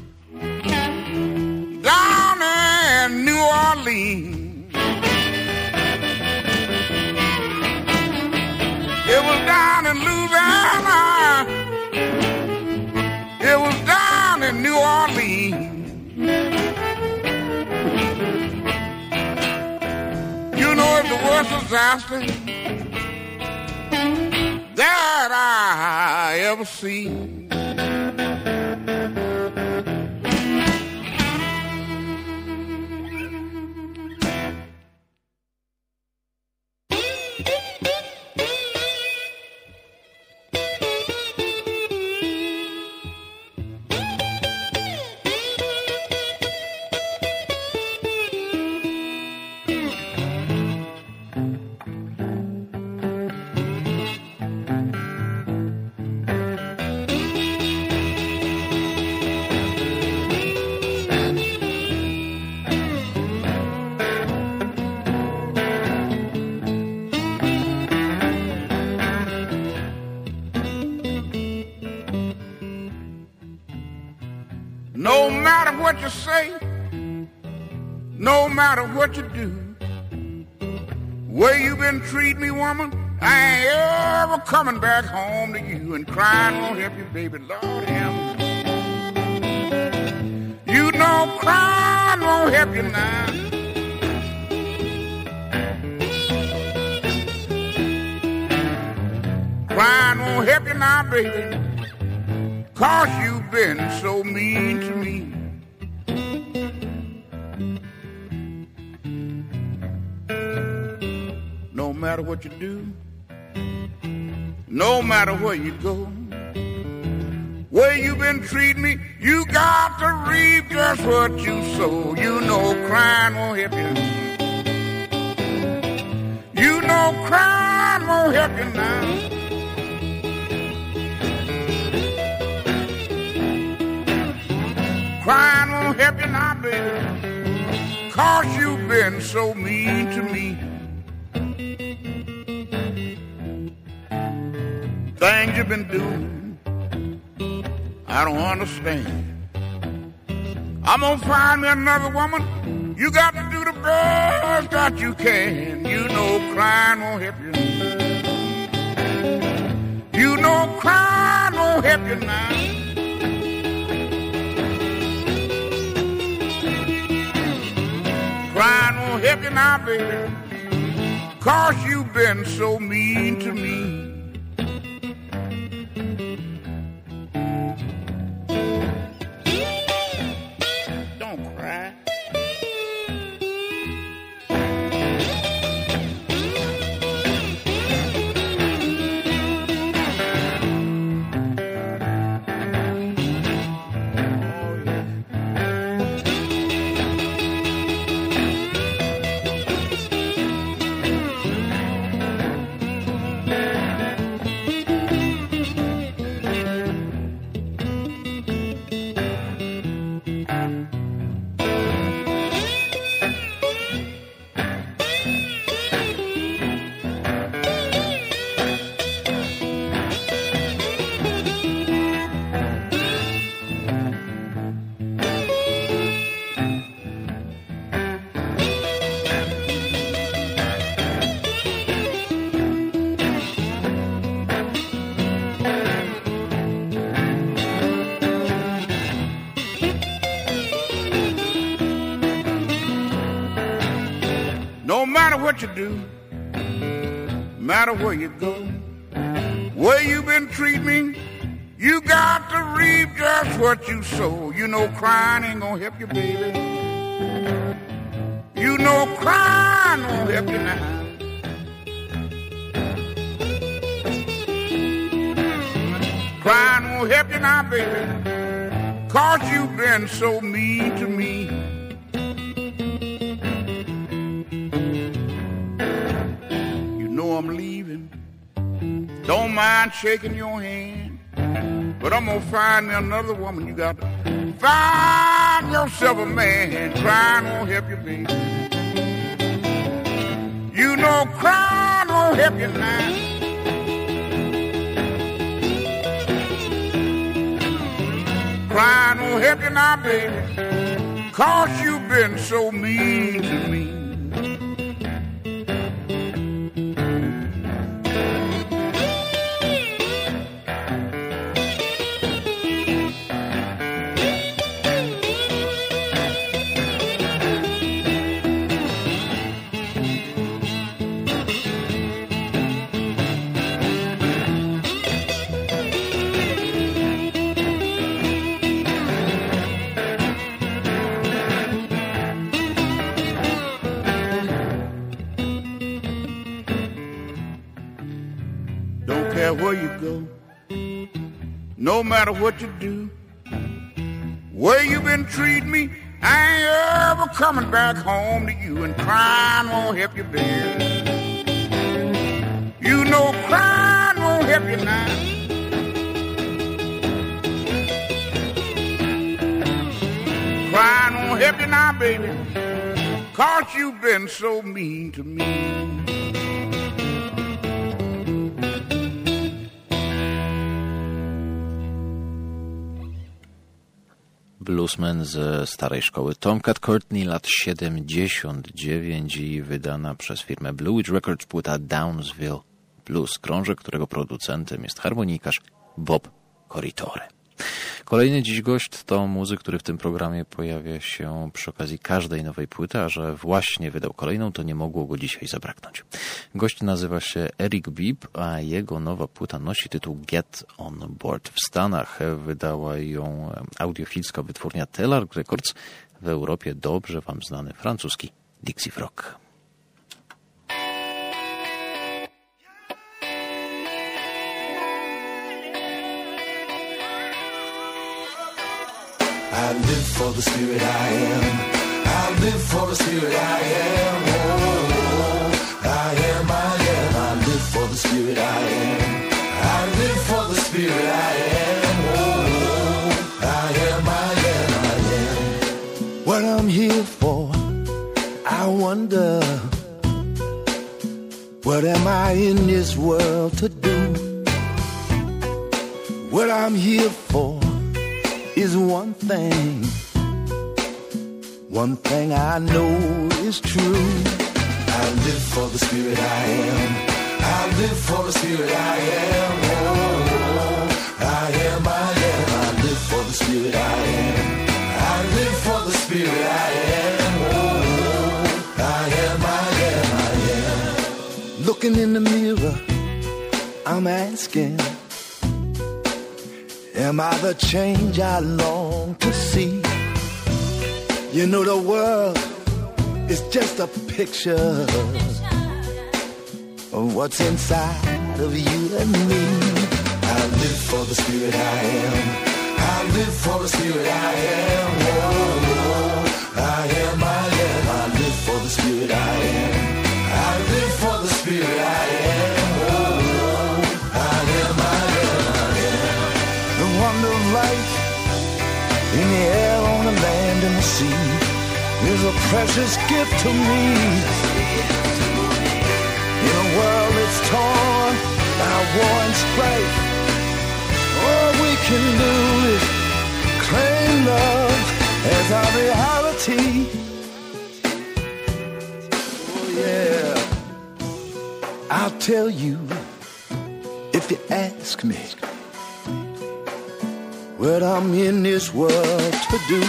down in New Orleans. It was down in Louisiana, it was down in New Orleans. You know it's the worst disaster that I ever seen. No matter what you say, no matter what you do, way you been treating me, woman, I ain't ever coming back home to you. And crying won't help you, baby, Lord help me. You know crying won't help you now. Crying won't help you now, baby, 'cause you've been so mean to me. No matter what you do, no matter where you go, way you've been treating me, you got to reap just what you sow. You know crying won't help you. You know crying won't help you now. Crying won't help you now, baby, 'cause you've been so mean to me. Things you've been doing, I don't understand. I'm gonna find me another woman. You got to do the best that you can. You know crying won't help you. know crying won't help you now. Crying won't help you now, baby, 'cause you've been so mean to me. Don't cry. No matter what you do, matter where you go, where you been treating me, you got to reap just what you sow. You know crying ain't gonna help you, baby. You know crying won't help you now. Crying won't help you now, baby, 'cause you've been so mean to me. I'm leaving. Don't mind shaking your hand, but I'm gonna find me another woman. You got to find yourself a man. Crying won't help you, baby. You know crying won't help you now. Crying won't help you now, baby, 'cause you've been so mean to me. Where you go, no matter what you do, where you been treating me, I ain't ever coming back home to you. And crying won't help you, baby. You know crying won't help you now. Crying won't help you now, baby, 'cause you've been so mean to me. Bluesman ze starej szkoły Tomcat Courtney, lat siedemdziesiąt dziewięć i wydana przez firmę Blue Witch Records płyta Downsville Blues, krążek, którego producentem jest harmonikarz Bob Corritore. Kolejny dziś gość to muzyk, który w tym programie pojawia się przy okazji każdej nowej płyty, a że właśnie wydał kolejną, to nie mogło go dzisiaj zabraknąć. Gość nazywa się Eric Bibb, a jego nowa płyta nosi tytuł Get On Board. W Stanach wydała ją audiofilska wytwórnia Telarc Records, w Europie dobrze wam znany francuski Dixie Frog. I live for the spirit I am. I live for the spirit I am. Oh, I am, I am. I live for the spirit I am. I live for the spirit I am. Oh, I am, I am, I am. What I'm here for, I wonder. What am I in this world to do? What I'm here for is one thing, one thing I know is true. I live for the spirit I am. I live for the spirit I am. Oh, spirit I am. I live for the spirit I am. Oh, I am, I am, I am. Looking in the mirror, I'm asking, am I the change I long to see? You know the world is just a picture of what's inside of you and me. I live for the spirit I am. I live for the spirit I am. Oh, I am, I am. I live for the spirit I am. I live for the spirit I am. Oh, I am, I am, I am. The wonder of life in the air, on the land, and the sea is a precious gift to me. In a world that's torn by war and strife, all we can do is claim love as our reality. Oh yeah, I'll tell you if you ask me what I'm in this world to do.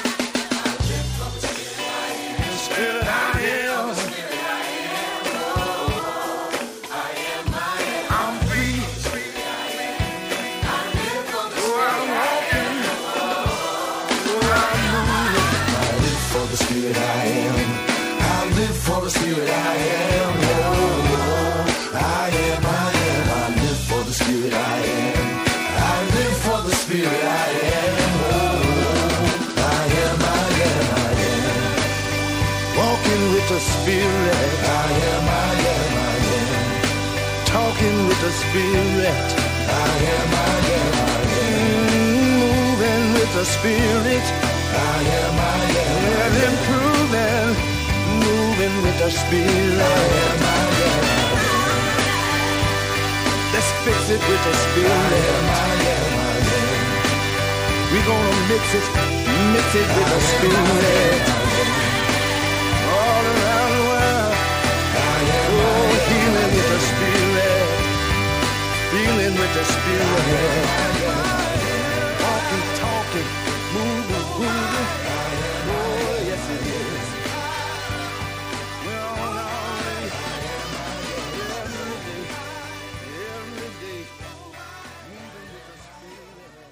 Spirit I am. I live for the spirit I am. Oh, I am, I am. I live for the spirit I am. I live for the spirit I am. Oh, I am, I am, I am. Walking with the spirit I am, I am, I am. Talking with the spirit I am, I am, I am. Moving with the spirit I am, I am, and improving, moving with the spirit. I am, I am, I am. Let's fix it with the spirit. I am, I am, I am. We're gonna mix it, mix it with the spirit. All around the world. I am, oh, healing with the spirit, healing with the spirit. Walking, talking, moving, moving. Oh, yes it is. We're on our way. Every day, every day. Moving with the spirit.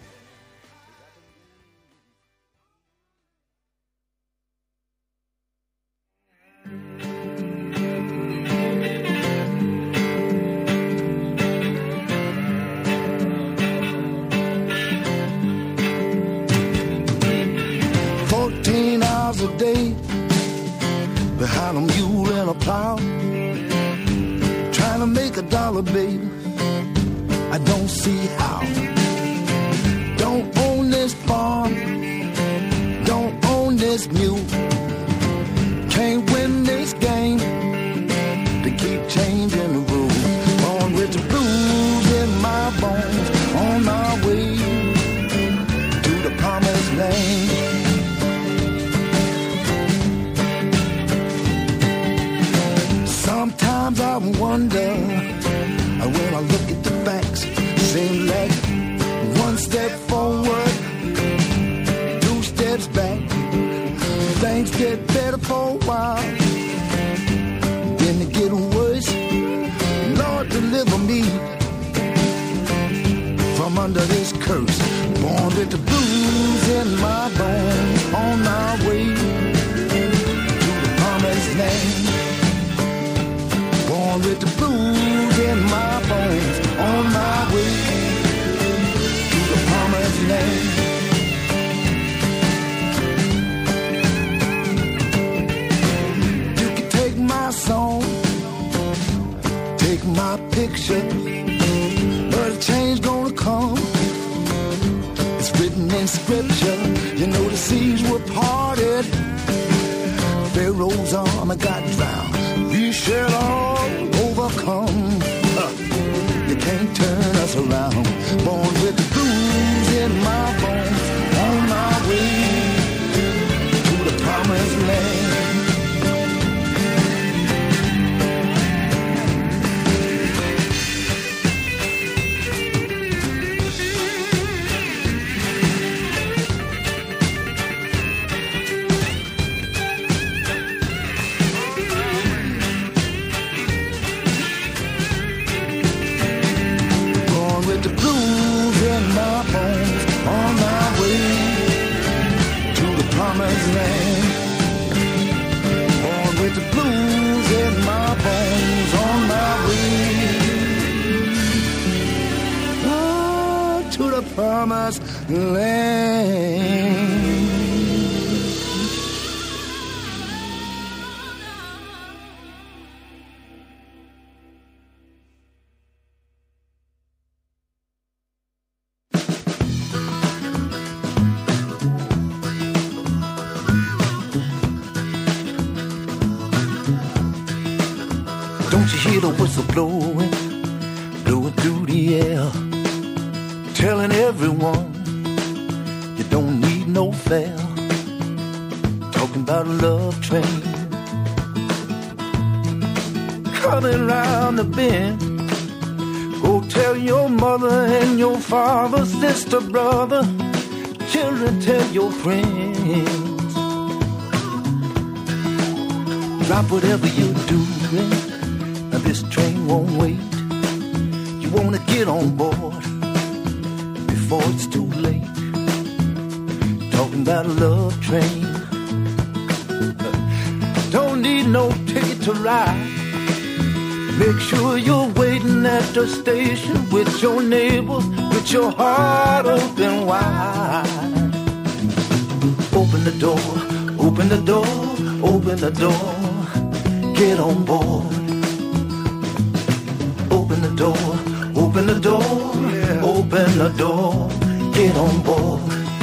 Fourteen hours a day behind a mule and a plow, trying to make a dollar, baby. I don't see how. Don't own this farm, don't own this mule. Can't win this game. They keep changing the rules. Born with the blues in my bones, on my way to the promised land. Sometimes I wonder, when I look at the facts, seems like one step forward, two steps back. Things get better for a while, then they get worse. Lord, deliver me from under this curse. Born with the blues in my bones, on my way to the promised land. Born with the blues in my bones, on my way to the promised land. You can take my song, take my picture, but a change gonna come. It's written in scripture. You know the seas were parted, Pharaoh's army got drowned. We shall all overcome. Uh, you can't turn us around. Born with the blues in my bones, on my way to the promised land. on my way to the promised land. Born with the blues in my bones, on my way oh, to the promised land. Don't you hear the whistle blowing, blowing through the air, telling everyone you don't need no fare, talking about a love train coming round the bend. Go tell your mother and your father, sister, brother, children, tell your friends. Drop whatever you're doing, this train won't wait. You wanna get on board before it's too late. Talking about a love train. Don't need no ticket to ride. Make sure you're waiting at the station with your neighbors, with your heart open wide. Open the door, open the door, open the door. Get on board. Open the door, open the door, yeah. Open the door, get on board.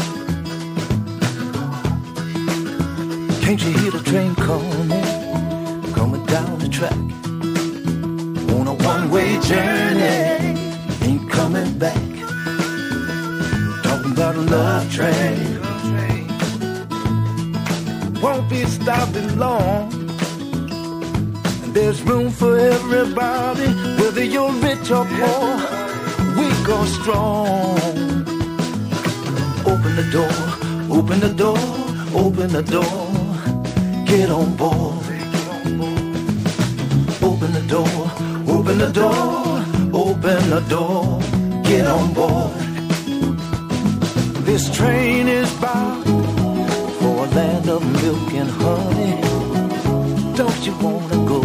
Can't you hear the train coming, coming down the track? On a one-way journey, ain't coming back. Talking about a love train, won't be stopping long. There's room for everybody, whether you're rich or poor, weak or strong. Open the door, open the door, open the door, get on board. Open the door, open the door, open the door, get on board. This train is bound for a land of milk and honey. Don't you wanna go?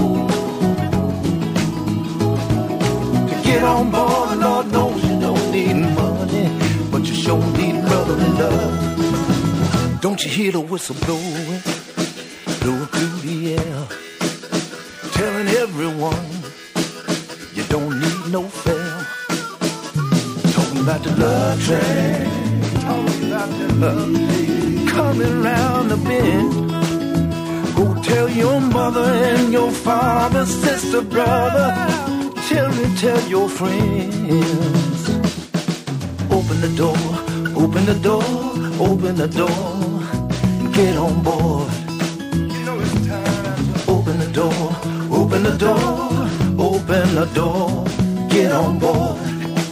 Get on board, Lord knows you don't need money, but you sure need brotherly love. Don't you hear the whistle blowing, blowing through the air, telling everyone you don't need no fare. Talking about the love train, talking about the love train, coming round the bend. Go tell your mother and your father, sister, brother, children, tell your friends. Open the door, open the door, open the door, get on board. You know it's time. Open the door, open the door, open the door, get on board.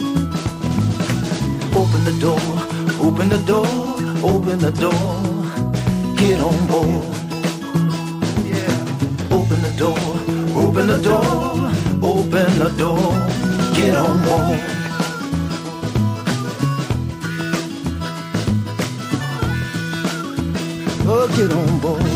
Open the door, open the door, open the door, get on board. Open the door, open the door, open the door, get on board. Oh, get on board.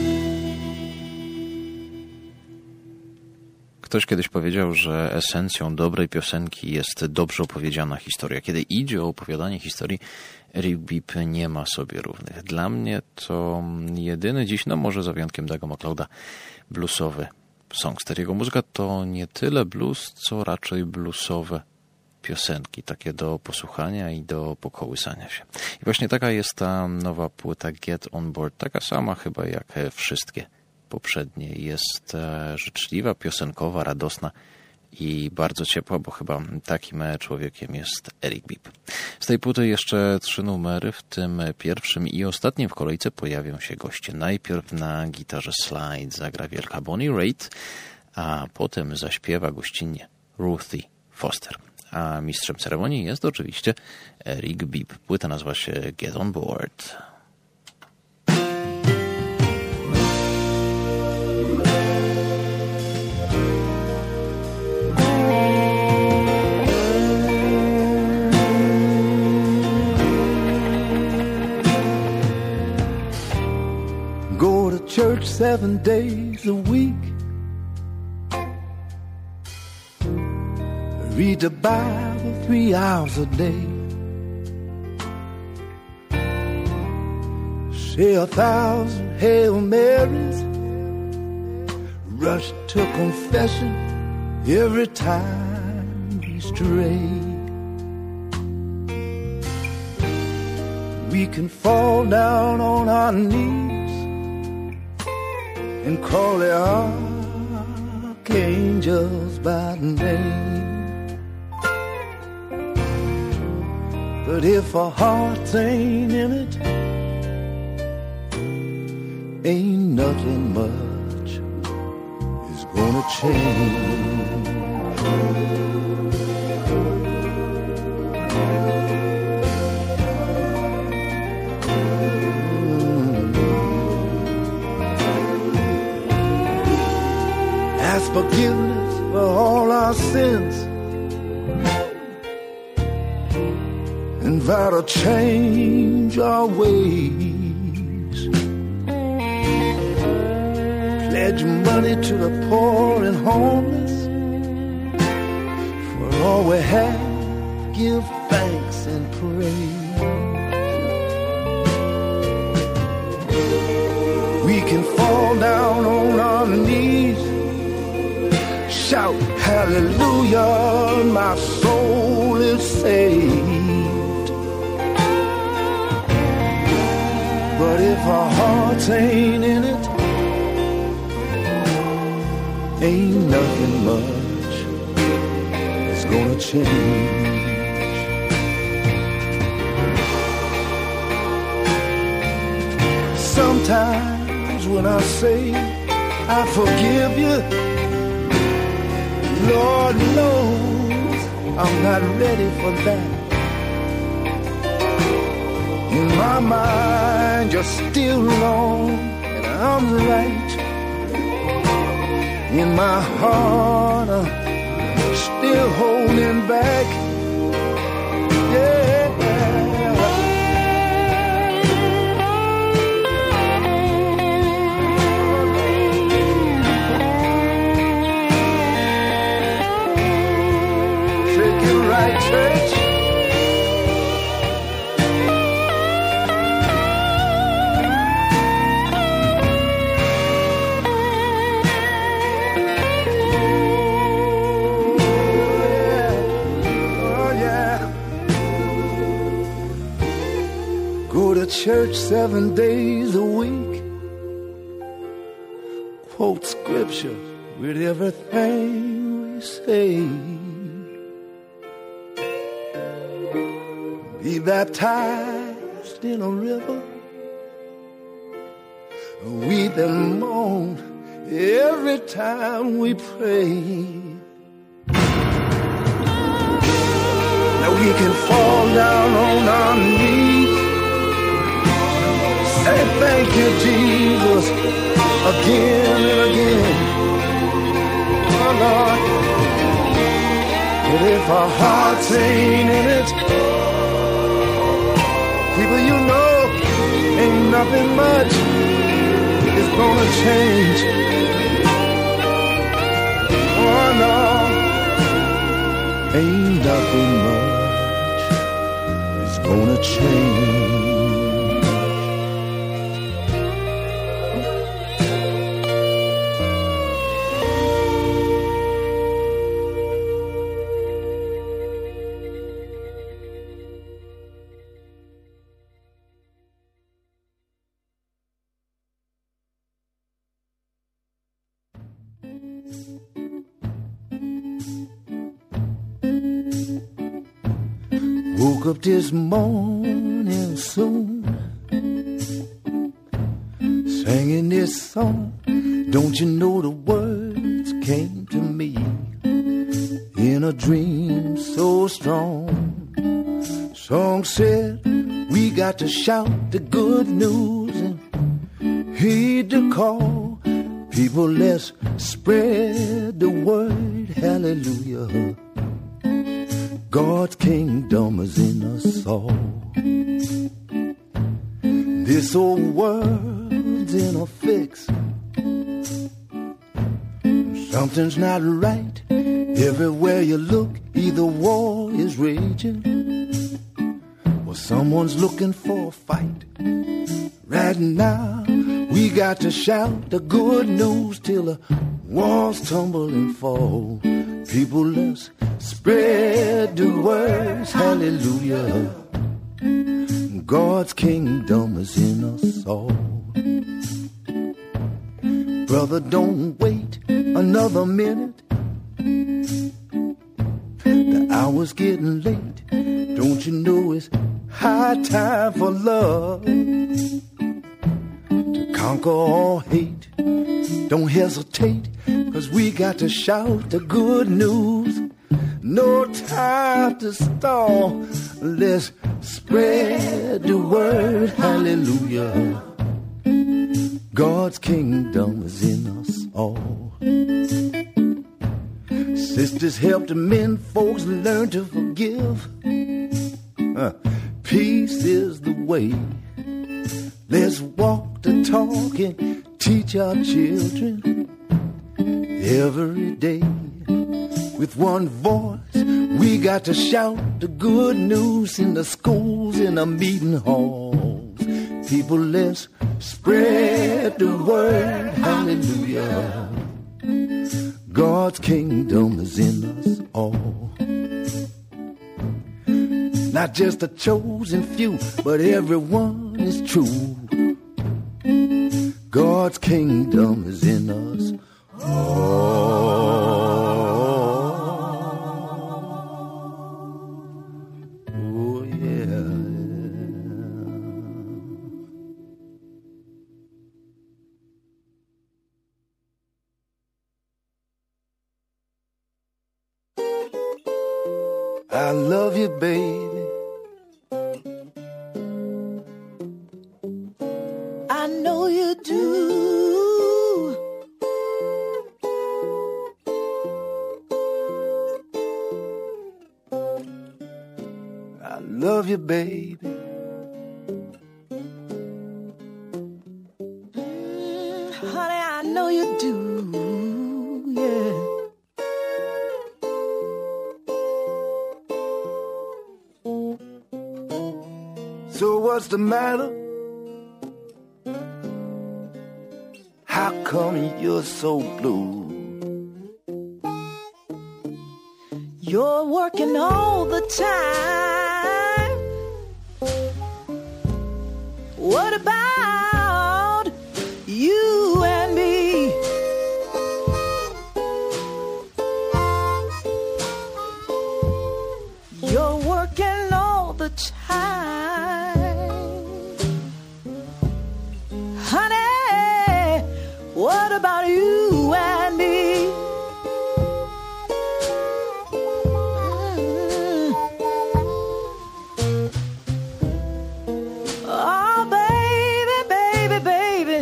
Ktoś kiedyś powiedział, że esencją dobrej piosenki jest dobrze opowiedziana historia. Kiedy idzie o opowiadanie historii, Eric Bibb nie ma sobie równych. Dla mnie to jedyny dziś, no może za wyjątkiem Douga MacLeoda, bluesowy songster. Jego muzyka to nie tyle blues, co raczej bluesowe piosenki, takie do posłuchania i do pokołysania się. I właśnie taka jest ta nowa płyta Get On Board, taka sama chyba jak wszystkie poprzednie. Jest życzliwa, piosenkowa, radosna i bardzo ciepła, bo chyba takim człowiekiem jest Eric Bibb. Z tej płyty jeszcze trzy numery, w tym pierwszym i ostatnim w kolejce pojawią się goście. Najpierw na gitarze slide zagra wielka Bonnie Raitt, a potem zaśpiewa gościnnie Ruthie Foster. A mistrzem ceremonii jest oczywiście Eric Bibb. Płyta nazywa się Get On Board. seven days a week. Read the Bible three hours a day. Say a thousand Hail Marys. Rush to confession every time we stray. We can fall down on our knees and call the archangels by name. But if our hearts ain't in it, ain't nothing much is gonna change. Ask forgiveness for all our sins, invite a change our ways, pledge money to the poor and homeless. For all we have, give thanks and praise. We can fall down on our knees, shout hallelujah, my soul is saved. But if our hearts ain't in it, ain't nothing much is gonna change. Sometimes when I say I forgive you, Lord knows I'm not ready for that. In my mind you're still wrong and I'm right. In my heart I'm still holding back. Yeah. Church. Oh yeah. Go to church seven days a week. Quote scripture with everything we say. Be baptized in a river, weep and moan every time we pray. Now we can fall down on our knees, say thank you Jesus again and again. Oh Lord, but if our hearts ain't in it, people, you know, ain't nothing much is gonna change. Oh no, ain't nothing much is gonna change. Woke up this morning soon, singing this song. Don't you know the words came to me in a dream so strong? Song said we got to shout the good news and heed the call. People, let's spread the word. Hallelujah. God's kingdom is in us all. This old world's in a fix. Something's not right. Everywhere you look, either war is raging or someone's looking for a fight. Right now, we got to shout the good news till the walls tumble and fall. People, let's spread the words, hallelujah. God's kingdom is in us all. Brother, don't wait another minute. The hour's getting late. Don't you know it's high time for love to conquer all hate? Don't hesitate, 'cause we got to shout the good news. No time to stall. Let's spread the word, hallelujah. God's kingdom is in us all. Sisters, help the men folks learn to forgive. Uh, peace is the way. Let's walk the talk and teach our children every day. With one voice, we got to shout the good news in the schools, in the meeting halls. People, let's spread the word, hallelujah. God's kingdom is in us all. Not just a chosen few, but everyone is true. God's kingdom is in us all. Oh, yeah. I love you, baby. I know you do. I love you, baby. Mm, honey, I know you do. Yeah. So what's the matter? How come you're so blue? You're working all the time. What about you and me? You're working all the time. Honey, what about you and me? Mm. Oh, baby, baby, baby,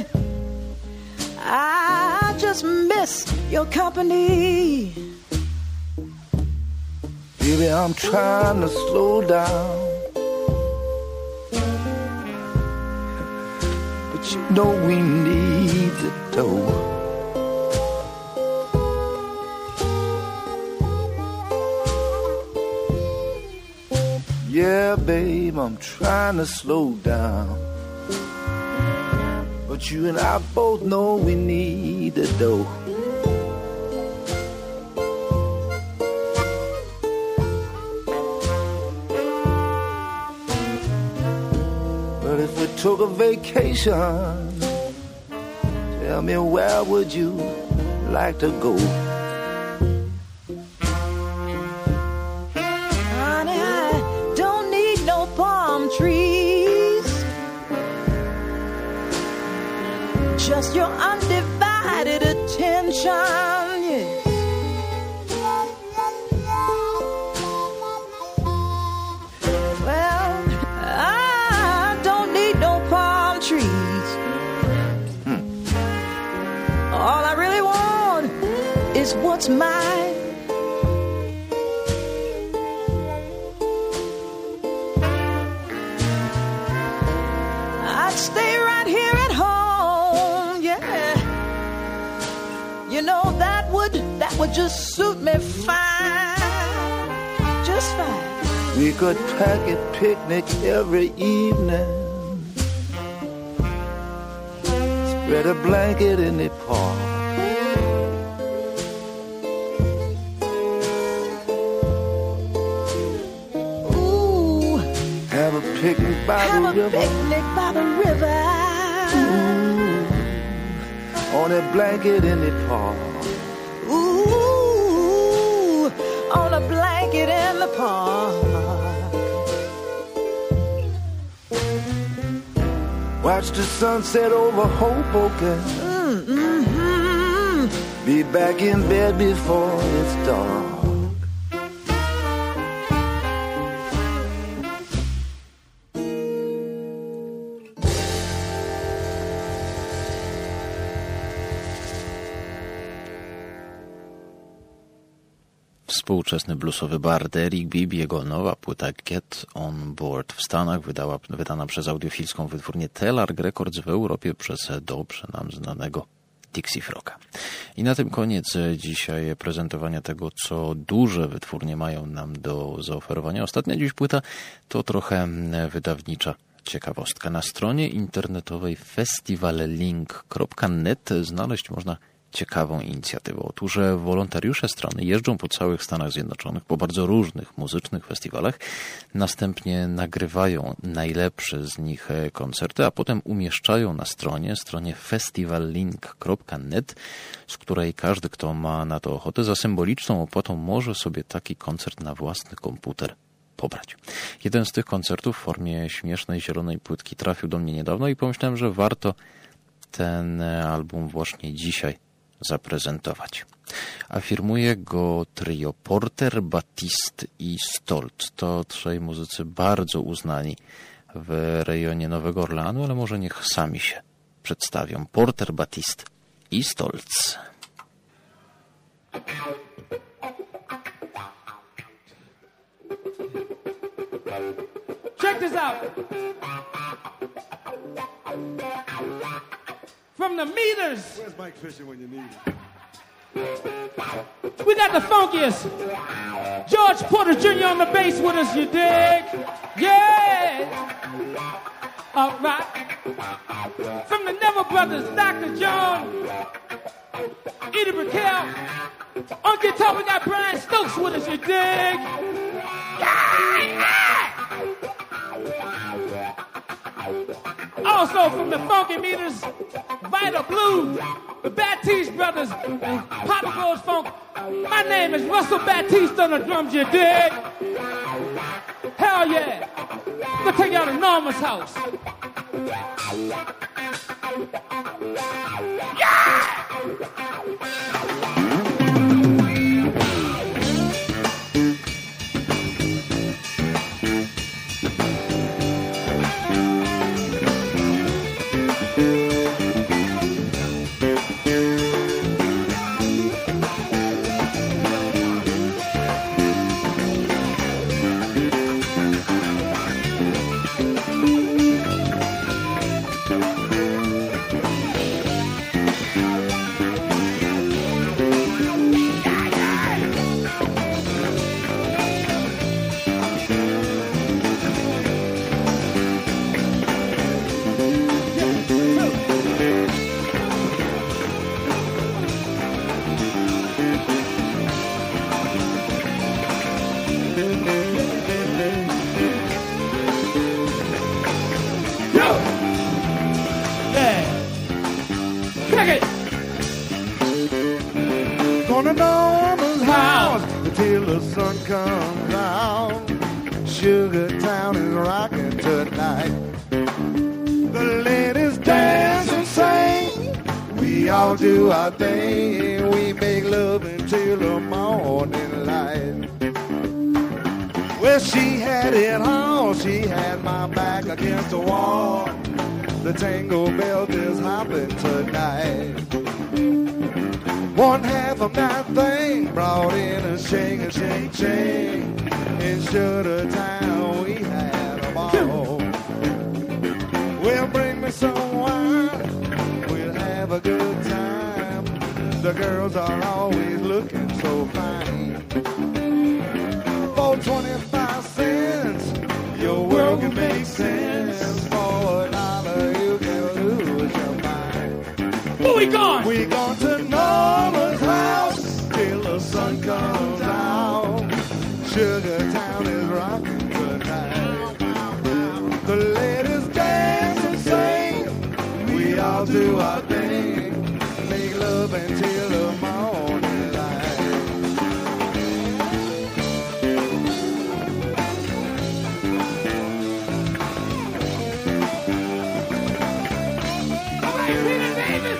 I just miss your company. Baby, I'm trying to slow down, but you know we need the dough. Yeah, babe, I'm trying to slow down, but you and I both know we need the dough. But if we took a vacation, tell me, where would you like to go? Honey, I don't need no palm trees, just your undivided attention, yes. Well, I don't need no palm trees. Hmm. All I really want is what's mine. I'd stay right here at home, yeah. You know that would would just suit me fine, just fine. We could pack a picnic every evening, spread a blanket in the park. Ooh, have a picnic by have the a river. picnic by the river. Ooh, on a blanket in the park. Ooh, on a blanket in the park. Watch the sunset over Hoboken. Mm-hmm. Be back in bed before it's dark. Współczesny bluesowy bard Eric Bibb, jego nowa płyta Get On Board w Stanach, wydała, wydana przez audiofilską wytwórnię Telarc Records, w Europie przez dobrze nam znanego Dixie Froga. I na tym koniec dzisiaj prezentowania tego, co duże wytwórnie mają nam do zaoferowania. Ostatnia dziś płyta to trochę wydawnicza ciekawostka. Na stronie internetowej festiwallink kropka net znaleźć można ciekawą inicjatywę. Otóż wolontariusze strony jeżdżą po całych Stanach Zjednoczonych, po bardzo różnych muzycznych festiwalach, następnie nagrywają najlepsze z nich koncerty, a potem umieszczają na stronie, stronie festiwallink kropka net, z której każdy, kto ma na to ochotę, za symboliczną opłatą może sobie taki koncert na własny komputer pobrać. Jeden z tych koncertów w formie śmiesznej zielonej płytki trafił do mnie niedawno i pomyślałem, że warto ten album właśnie dzisiaj zaprezentować. Afirmuje go trio Porter, Batiste i Stoltz. To trzej muzycy bardzo uznani w rejonie Nowego Orleanu, ale może niech sami się przedstawią. Porter, Batiste i Stoltz. Check this out. From the meters. Where's Mike Fisher when you need him? We got the funkiest George Porter Junior on the bass with us, you dig? Yeah. All right. From the Neville Brothers, Doctor John, Eddie Brickell. On guitar, we got Brian Stokes with us, you dig? Yeah. Also from the Funky Meters, Vital Blues, the Batiste Brothers, and Papa Goes Funk. My name is Russell Batiste on the drums, you dig? Hell yeah. I'm gonna take y'all to Norma's house. Yeah! Gonna Norma's house until the sun comes out. Sugar Town is rocking tonight. The ladies dance and sing. We all do our thing. We make love until the morning light. Well, she had it all. She had my back against the wall. The tango belt is hopping tonight. One half of that thing brought in a shake, a shake, shake. In Sugar Town we had a ball. Well, bring me some wine. We'll have a good time. The girls are always looking so so fine. For twenty-five cents, your world can make sense. For a dollar, you can lose your mind. Where we going? We going to Norma's house till the sun comes out. Sugar Town is rocking tonight. The ladies dance and sing. We all do our thing. Make love until the morning light. All right, Peter Davis.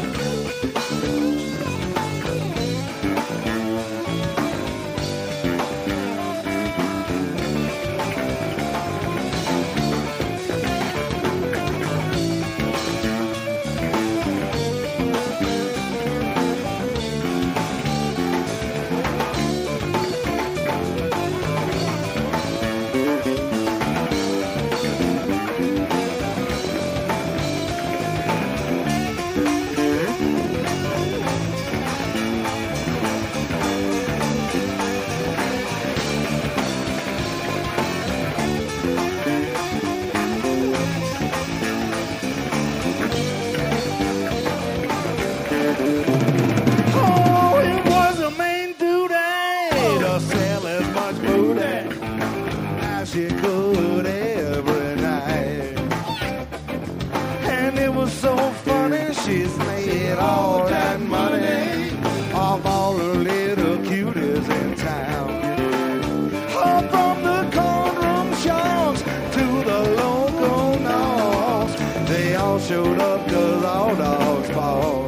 Oh, it was a main duty to sell as much booty as she could every night. And it was so funny, she's made all that money off all the little cuties in town. Oh, from the cornroom sharks to the local dogs, they all showed up 'cause all dogs fall.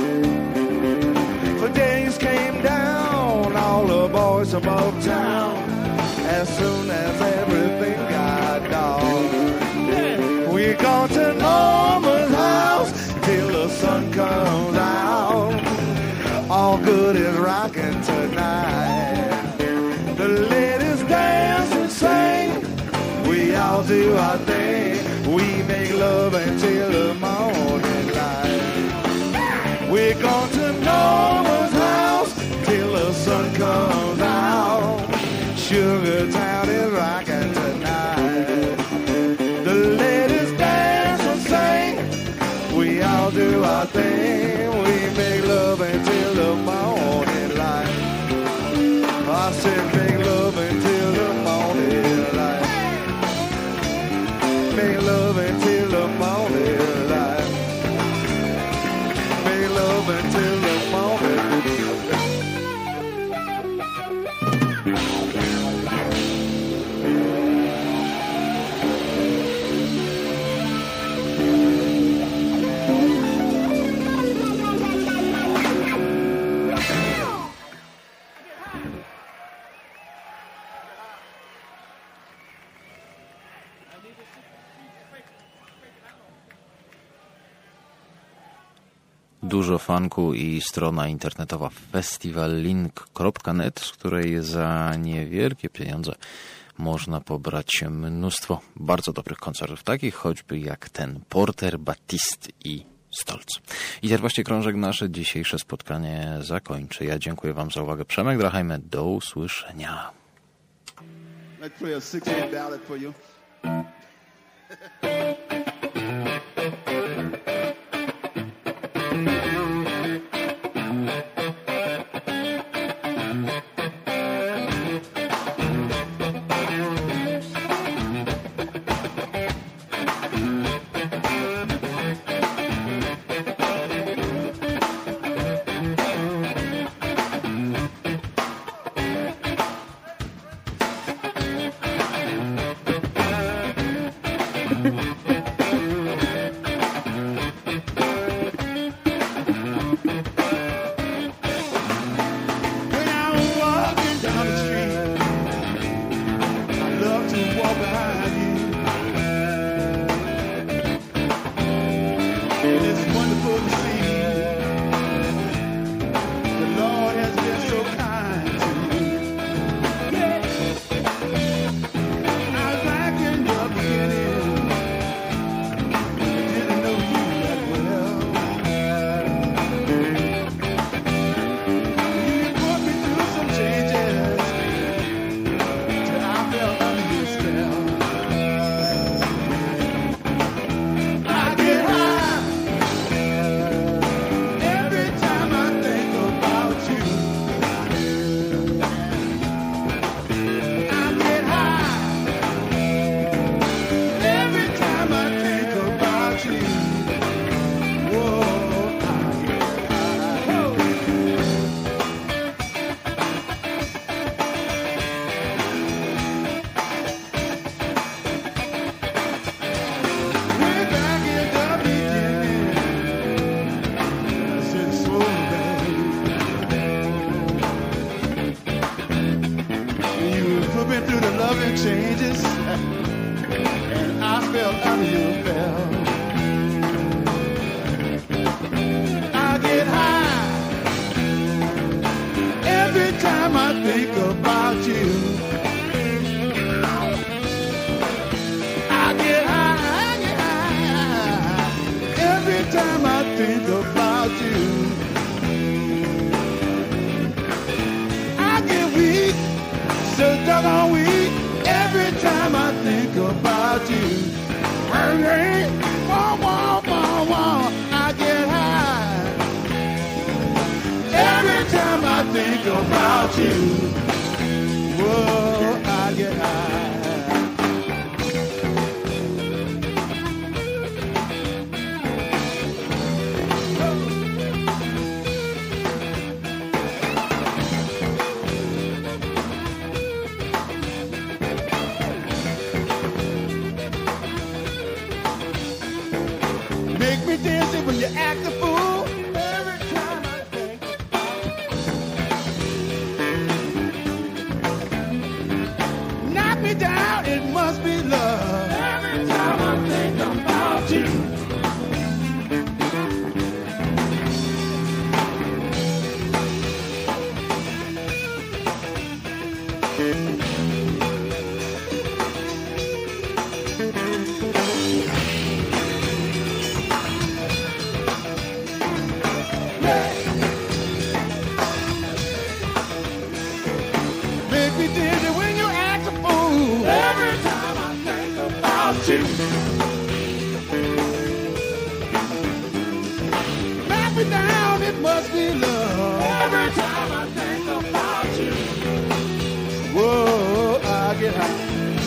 For days came down, all the boys from uptown, as soon as everything got dark. We go to Norma's house till the sun comes out. All good is rocking tonight. The ladies dance and sing. We all do our thing. We make love until the morning light. We're going to Norma's house till the sun comes out. Sugar Town is rocking tonight. The ladies dance and sing. We all do our thing. We make love until the morning light. I said make love until the morning light. Make love until the morning light. Make love until the morning. Dużo funku i strona internetowa festiwallink kropka net, z której za niewielkie pieniądze można pobrać mnóstwo bardzo dobrych koncertów, takich choćby jak ten Porter, Batiste i Stolz. I teraz właśnie krążek nasze dzisiejsze spotkanie zakończy. Ja dziękuję wam za uwagę. Przemek Drachajme, do usłyszenia. Let's play a six-eight ballad for you. season changes, and I spell out you fell. I get high every time I think about you. I get high, I get high every time I think about you. I get weak, so doggone weak every time I think about you. Wah, wah, wah, wah. I get high every time I think about you. Whoa, I get high. Make me dance when you act a fool. Every time I think knock me down, it must be love. Every time I think about you. Make me dizzy when you act a fool. Every time I think about you. Knock me down, it must be love. Every time I think about you. Whoa, I get high.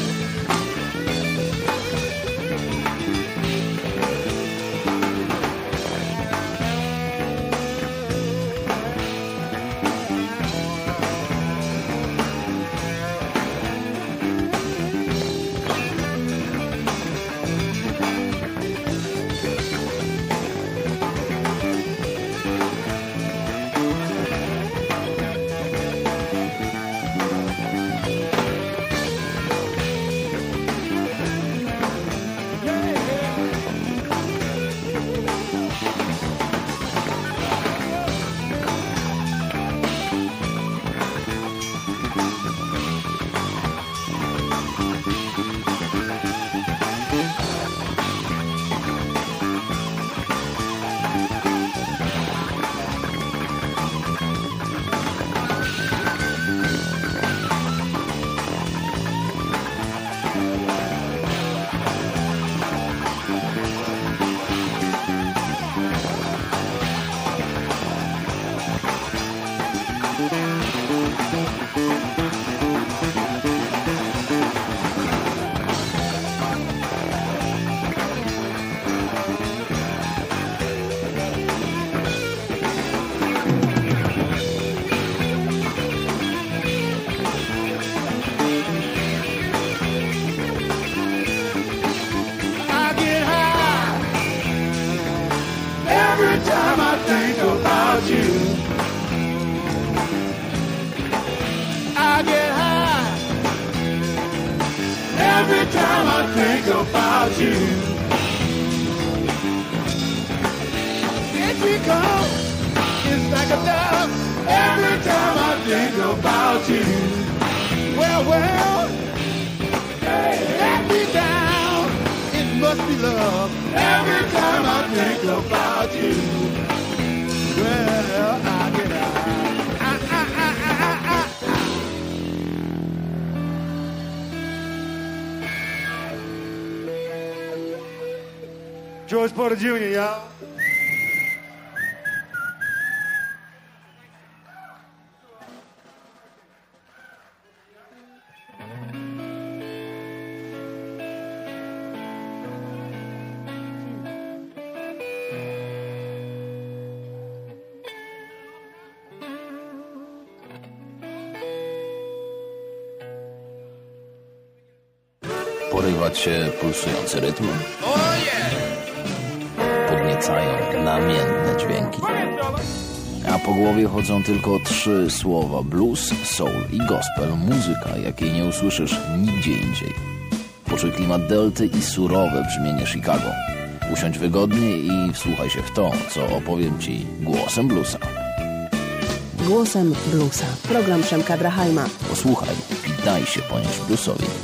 Every time I think about you, it becomes, it's like a dove. Every time I think about you, well, well, let me down. It must be love. Every time I think about you, well, I get out. George Porter Junior, y'all. Porywa cię pulsujący rytm. Podniecają namienne dźwięki. A po głowie chodzą tylko trzy słowa: blues, soul i gospel. Muzyka, jakiej nie usłyszysz nigdzie indziej. Poczuj klimat delty i surowe brzmienie Chicago. Usiądź wygodnie i wsłuchaj się w to, co opowiem Ci głosem bluesa. Głosem bluesa. Program Przemka Drachajma. Posłuchaj i daj się ponieść bluesowi.